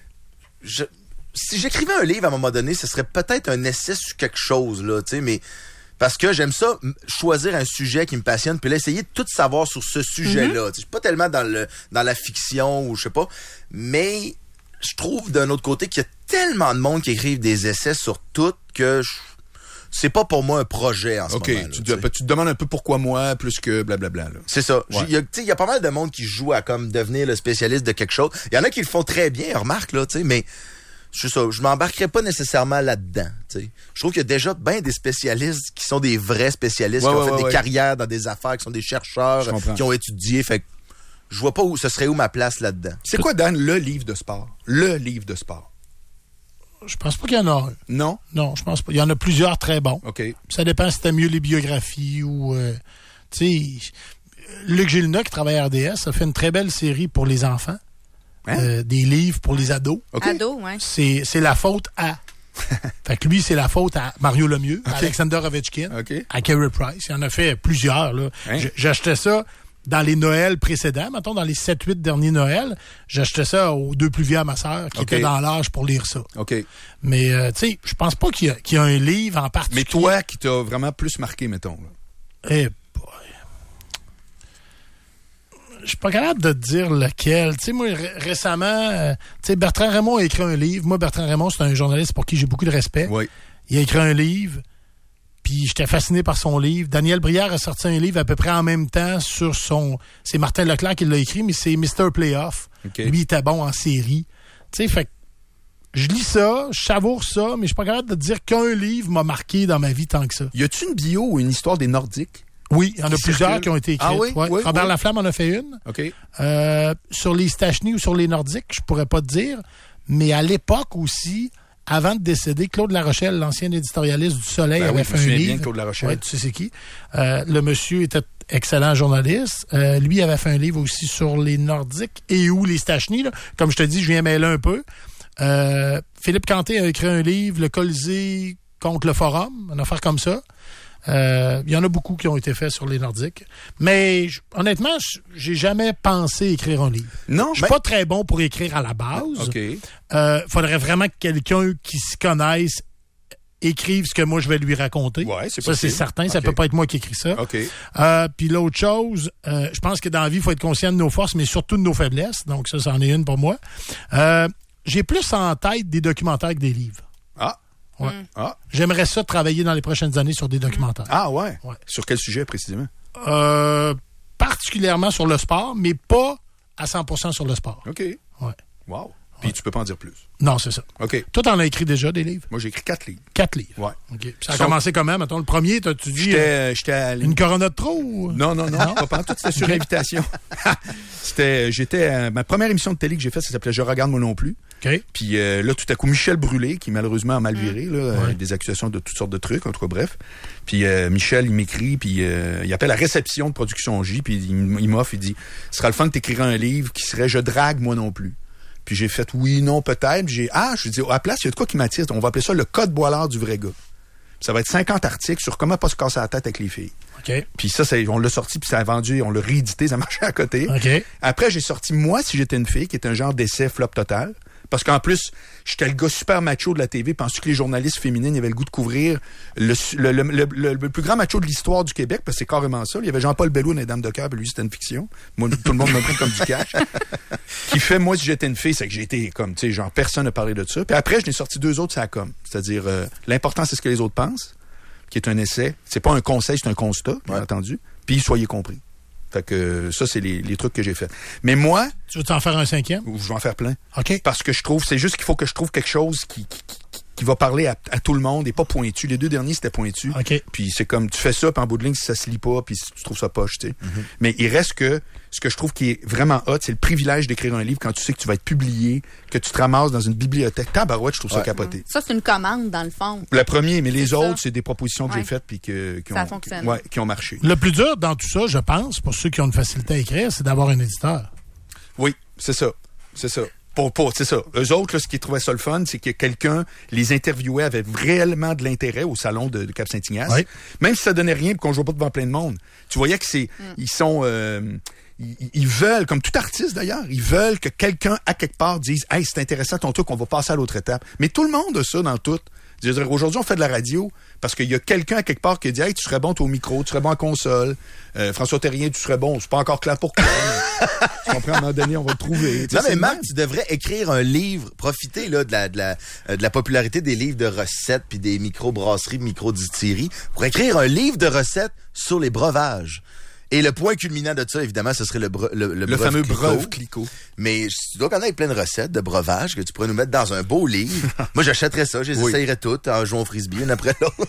[SPEAKER 6] je, si j'écrivais un livre, à un moment donné, ce serait peut-être un essai sur quelque chose, là, tu sais, mais... Parce que j'aime ça, choisir un sujet qui me passionne, puis là, essayer de tout savoir sur ce sujet-là. Mm-hmm. Je suis pas tellement dans le dans la fiction ou je sais pas, mais je trouve d'un autre côté qu'il y a tellement de monde qui écrivent des essais sur tout que je, c'est pas pour moi un projet en ce
[SPEAKER 3] okay, moment. OK, tu, tu te demandes un peu pourquoi moi plus que blablabla. Là.
[SPEAKER 6] C'est ça.
[SPEAKER 3] Il
[SPEAKER 6] ouais. y, y a pas mal de monde qui joue à comme devenir le spécialiste de quelque chose. Il y en a qui le font très bien, remarque, là, tu sais, mais... Je ça, je m'embarquerais pas nécessairement là-dedans. T'sais. Je trouve qu'il y a déjà bien des spécialistes qui sont des vrais spécialistes,
[SPEAKER 3] ouais,
[SPEAKER 6] qui ont
[SPEAKER 3] ouais,
[SPEAKER 6] fait
[SPEAKER 3] ouais,
[SPEAKER 6] des
[SPEAKER 3] ouais.
[SPEAKER 6] carrières dans des affaires, qui sont des chercheurs, qui ont étudié. Fait que je vois pas où ce serait où ma place là-dedans.
[SPEAKER 3] C'est quoi, Dan, le livre de sport? Le livre de sport.
[SPEAKER 5] Je pense pas qu'il y en a un.
[SPEAKER 3] Non?
[SPEAKER 5] Non, je pense pas. Il y en a plusieurs très bons.
[SPEAKER 3] OK.
[SPEAKER 5] Ça dépend si t'aimes mieux les biographies ou... Euh, tu sais, Luc Gélina, qui travaille à R D S, a fait une très belle série pour les enfants. Hein? Euh, des livres pour les ados.
[SPEAKER 4] Okay. Ados, oui.
[SPEAKER 5] C'est, c'est la faute à... fait que lui, c'est la faute à Mario Lemieux, okay. à Alexander Ovechkin,
[SPEAKER 3] okay.
[SPEAKER 5] à Carey Price. Il en a fait plusieurs. Là.
[SPEAKER 3] Hein?
[SPEAKER 5] J'achetais ça dans les Noëls précédents, mettons dans les sept huit derniers Noëls. J'achetais ça aux deux plus vieux à ma sœur qui okay. étaient dans l'âge pour lire ça.
[SPEAKER 3] OK.
[SPEAKER 5] Mais, euh, tu sais, je pense pas qu'il y, a, qu'il y a un livre en particulier.
[SPEAKER 3] Mais toi, qui t'a vraiment plus marqué, mettons. Là.
[SPEAKER 5] Eh, je suis pas capable de te dire lequel. Tu sais, moi, r- récemment, euh, tu sais, Bertrand Raymond a écrit un livre. Moi, Bertrand Raymond, c'est un journaliste pour qui j'ai beaucoup de respect.
[SPEAKER 3] Oui.
[SPEAKER 5] Il a écrit un livre, puis j'étais fasciné par son livre. Daniel Brière a sorti un livre à peu près en même temps sur son... C'est Martin Leclerc qui l'a écrit, mais c'est mister Playoff.
[SPEAKER 3] Okay.
[SPEAKER 5] Lui, il était bon en série. Tu sais, fait que je lis ça, je savoure ça, mais je suis pas capable de te dire qu'un livre m'a marqué dans ma vie tant que ça.
[SPEAKER 3] Y a-tu une bio ou une histoire des Nordiques?
[SPEAKER 5] Oui, il y en a
[SPEAKER 3] qui
[SPEAKER 5] plusieurs
[SPEAKER 3] circule.
[SPEAKER 5] qui ont été écrites.
[SPEAKER 3] Ah oui?
[SPEAKER 5] Ouais.
[SPEAKER 3] Oui,
[SPEAKER 5] Robert
[SPEAKER 3] oui.
[SPEAKER 5] Laflamme en a fait une.
[SPEAKER 3] OK.
[SPEAKER 5] Euh, sur les Stachny ou sur les Nordiques, je pourrais pas te dire. Mais à l'époque aussi, avant de décéder, Claude Larochelle, l'ancien éditorialiste du Soleil,
[SPEAKER 3] ben
[SPEAKER 5] avait
[SPEAKER 3] oui,
[SPEAKER 5] fait
[SPEAKER 3] je me
[SPEAKER 5] un
[SPEAKER 3] souviens
[SPEAKER 5] livre.
[SPEAKER 3] bien de Claude Larochelle.
[SPEAKER 5] Ouais, tu sais c'est qui. Euh, le monsieur était excellent journaliste. Euh, lui avait fait un livre aussi sur les Nordiques et où les Stachny. Là. Comme je te dis, je viens mêler un peu. Euh, Philippe Canté a écrit un livre, Le Colisée contre le Forum, une affaire comme ça. Euh, il y en a beaucoup qui ont été faits sur les Nordiques. Mais j- honnêtement, j- j'ai jamais pensé écrire un livre.
[SPEAKER 3] Non,
[SPEAKER 5] Je suis
[SPEAKER 3] ben-
[SPEAKER 5] pas très bon pour écrire à la base.
[SPEAKER 3] OK.
[SPEAKER 5] Euh, faudrait vraiment que quelqu'un qui s'y connaisse écrive ce que moi je vais lui raconter.
[SPEAKER 3] Ouais, c'est
[SPEAKER 5] ça,
[SPEAKER 3] possible.
[SPEAKER 5] c'est certain. Ça
[SPEAKER 3] OK.
[SPEAKER 5] peut pas être moi qui écris ça.
[SPEAKER 3] OK.
[SPEAKER 5] Euh, puis l'autre chose, euh, je pense que dans la vie, il faut être conscient de nos forces, mais surtout de nos faiblesses. Donc ça, c'en est une pour moi. Euh, j'ai plus en tête des documentaires que des livres.
[SPEAKER 3] Ah.
[SPEAKER 5] Ouais.
[SPEAKER 3] Ah.
[SPEAKER 5] J'aimerais ça travailler dans les prochaines années sur des documentaires.
[SPEAKER 3] Ah, ouais.
[SPEAKER 5] Ouais.
[SPEAKER 3] Sur quel sujet précisément?
[SPEAKER 5] Euh, particulièrement sur le sport, mais pas à cent pour cent sur le sport.
[SPEAKER 3] OK.
[SPEAKER 5] Ouais.
[SPEAKER 3] Wow. Puis tu peux pas en dire plus.
[SPEAKER 5] Non, c'est ça.
[SPEAKER 3] OK.
[SPEAKER 5] Toi, t'en as écrit déjà des livres?
[SPEAKER 3] Moi, j'ai écrit quatre livres.
[SPEAKER 5] Quatre livres.
[SPEAKER 3] Ouais.
[SPEAKER 5] OK. Puis ça a
[SPEAKER 3] Sont-
[SPEAKER 5] commencé comment? Mettons, le premier, t'as- tu dis euh,
[SPEAKER 3] J'étais, j'étais à
[SPEAKER 5] une corona de trop? Ou...
[SPEAKER 3] Non, non, non,
[SPEAKER 5] Non?
[SPEAKER 3] pas pas tout, c'était sur
[SPEAKER 5] OK.
[SPEAKER 3] invitation. C'était, j'étais, à- ma première émission de télé que j'ai faite, ça s'appelait Je regarde moi non plus.
[SPEAKER 5] OK.
[SPEAKER 3] Puis euh, là, tout à coup, Michel Brûlé, qui malheureusement a mal viré, là, euh,
[SPEAKER 5] Ouais.
[SPEAKER 3] des accusations de toutes sortes de trucs, en tout cas, bref. Puis euh, Michel, il m'écrit, puis euh, il appelle la réception de Production J, puis il, m- il m'offre, il dit, ce sera le fun que t'écrirais un livre qui serait Je drague moi non plus. Puis j'ai fait oui, non, peut-être. Puis j'ai, ah, je dis, à la place, il y a de quoi qui m'attire. On va appeler ça le code boilard du vrai gars. Ça va être cinquante articles sur comment pas se casser la tête avec les filles.
[SPEAKER 5] OK.
[SPEAKER 3] Puis ça, c'est, on l'a sorti, puis ça a vendu, on l'a réédité, ça marchait à côté.
[SPEAKER 5] OK.
[SPEAKER 3] Après, j'ai sorti Moi, si j'étais une fille, qui est un genre d'essai flop total. Parce qu'en plus, j'étais le gars super macho de la T V. Penses-tu que les journalistes féminines avaient le goût de couvrir le, le, le, le, le, le plus grand macho de l'histoire du Québec? Parce que c'est carrément ça. Il y avait Jean-Paul Belloux dans Les Dames de cœur, puis lui, c'était une fiction. Moi, tout le monde m'a pris comme du cash. Qui fait Moi, si j'étais une fille, c'est que j'ai été comme, tu sais, genre, personne n'a parlé de ça. Puis après, je n'ai sorti deux autres, c'est la com. C'est-à-dire, euh, l'important, c'est ce que les autres pensent, qui est un essai. C'est pas un conseil, c'est un constat, bien
[SPEAKER 6] Ouais.
[SPEAKER 3] entendu. Puis, soyez compris. Fait que euh, ça, c'est les, les trucs que j'ai fait. Mais moi,
[SPEAKER 5] Tu veux t'en faire un cinquième?
[SPEAKER 3] je vais en faire plein.
[SPEAKER 5] OK.
[SPEAKER 3] Parce que je trouve, c'est juste qu'il faut que je trouve quelque chose qui, qui, qui, qui va parler à, à tout le monde et pas pointu. Les deux derniers, c'était pointu.
[SPEAKER 5] OK.
[SPEAKER 3] Puis c'est comme, tu fais ça, puis en bout de ligne, si ça se lit pas, puis si tu trouves ça poche, tu sais. Mais il reste que, ce que je trouve qui est vraiment hot, c'est le privilège d'écrire un livre quand tu sais que tu vas être publié, que tu te ramasses dans une bibliothèque. Tabarouette, je trouve ça
[SPEAKER 6] Ouais.
[SPEAKER 3] capoté.
[SPEAKER 4] Ça, c'est une commande, dans le fond.
[SPEAKER 3] Le premier, mais les
[SPEAKER 4] C'est
[SPEAKER 3] autres,
[SPEAKER 4] ça.
[SPEAKER 3] c'est des propositions que
[SPEAKER 4] Ouais.
[SPEAKER 3] j'ai faites puis que, qui,
[SPEAKER 4] Ça
[SPEAKER 3] ont,
[SPEAKER 4] fonctionne.
[SPEAKER 3] qui- ouais, qui ont marché.
[SPEAKER 5] Le plus dur dans tout ça, je pense, pour ceux qui ont une facilité à écrire, c'est d'avoir un éditeur.
[SPEAKER 3] Oui, c'est ça. C'est ça. Pour, pour, c'est ça. Eux autres, là, ce qu'ils trouvaient ça le fun, c'est que quelqu'un les interviewait, avait réellement de l'intérêt au salon de, de Cap-Saint-Ignace.
[SPEAKER 5] Oui.
[SPEAKER 3] Même si ça donnait rien et qu'on jouait pas devant plein de monde. Tu voyais que c'est, ils sont, euh, ils, ils veulent, comme tout artiste d'ailleurs, ils veulent que quelqu'un, à quelque part, dise, hey, c'est intéressant ton truc, on va passer à l'autre étape. Mais tout le monde a ça dans tout. Je veux dire, aujourd'hui, on fait de la radio parce qu'il y a quelqu'un à quelque part qui dit, hey, tu serais bon toi, au micro, tu serais bon en console. Euh, François Terrien, tu serais bon. C'est pas encore clair pourquoi. mais tu comprends, à un moment donné, on va le trouver. Tu sais,
[SPEAKER 6] Non,
[SPEAKER 3] c'est
[SPEAKER 6] mais
[SPEAKER 3] le
[SPEAKER 6] Marc,
[SPEAKER 3] même.
[SPEAKER 6] tu devrais écrire un livre, profiter là, de, la, de, la, euh, de la popularité des livres de recettes puis des micro-brasseries, micro-distilleries, pour écrire un livre de recettes sur les breuvages. Et le point culminant de ça, évidemment, ce serait le, bre- le, le,
[SPEAKER 3] Le
[SPEAKER 6] breuve
[SPEAKER 3] fameux
[SPEAKER 6] Clicquot.
[SPEAKER 3] breuve Clicquot.
[SPEAKER 6] Mais tu dois connaître plein de recettes de breuvages que tu pourrais nous mettre dans un beau livre. Moi, j'achèterais ça, je les
[SPEAKER 3] Oui.
[SPEAKER 6] essayerais toutes en jouant au frisbee, une après l'autre.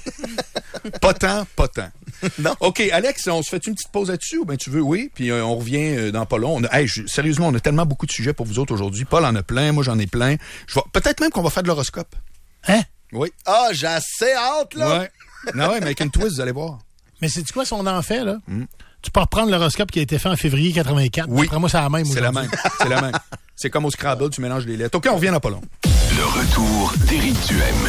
[SPEAKER 3] Pas tant, pas tant.
[SPEAKER 6] Non.
[SPEAKER 3] OK, Alex, on se fait une petite pause là-dessus ou bien tu veux? Oui, puis euh, on revient euh, dans pas long. On a- hey, je- sérieusement, on a tellement beaucoup de sujets pour vous autres aujourd'hui. Paul en a plein, moi j'en ai plein. Je vais- peut-être même qu'on va faire de l'horoscope.
[SPEAKER 5] Hein?
[SPEAKER 3] Oui.
[SPEAKER 6] Ah, j'ai assez hâte, là!
[SPEAKER 3] Ouais. Non, ouais, mais avec une twist, vous allez voir.
[SPEAKER 5] Mais c'est quoi si on en fait, là? Tu peux reprendre l'horoscope qui a été fait en février quatre-vingt-quatre.
[SPEAKER 3] Oui.
[SPEAKER 5] Après moi, c'est la même.
[SPEAKER 3] C'est la
[SPEAKER 5] aujourd'hui.
[SPEAKER 3] même. C'est la même. C'est comme au Scrabble, tu mélanges les lettres. OK, on revient dans pas long.
[SPEAKER 2] Le retour d'Éric Duhem.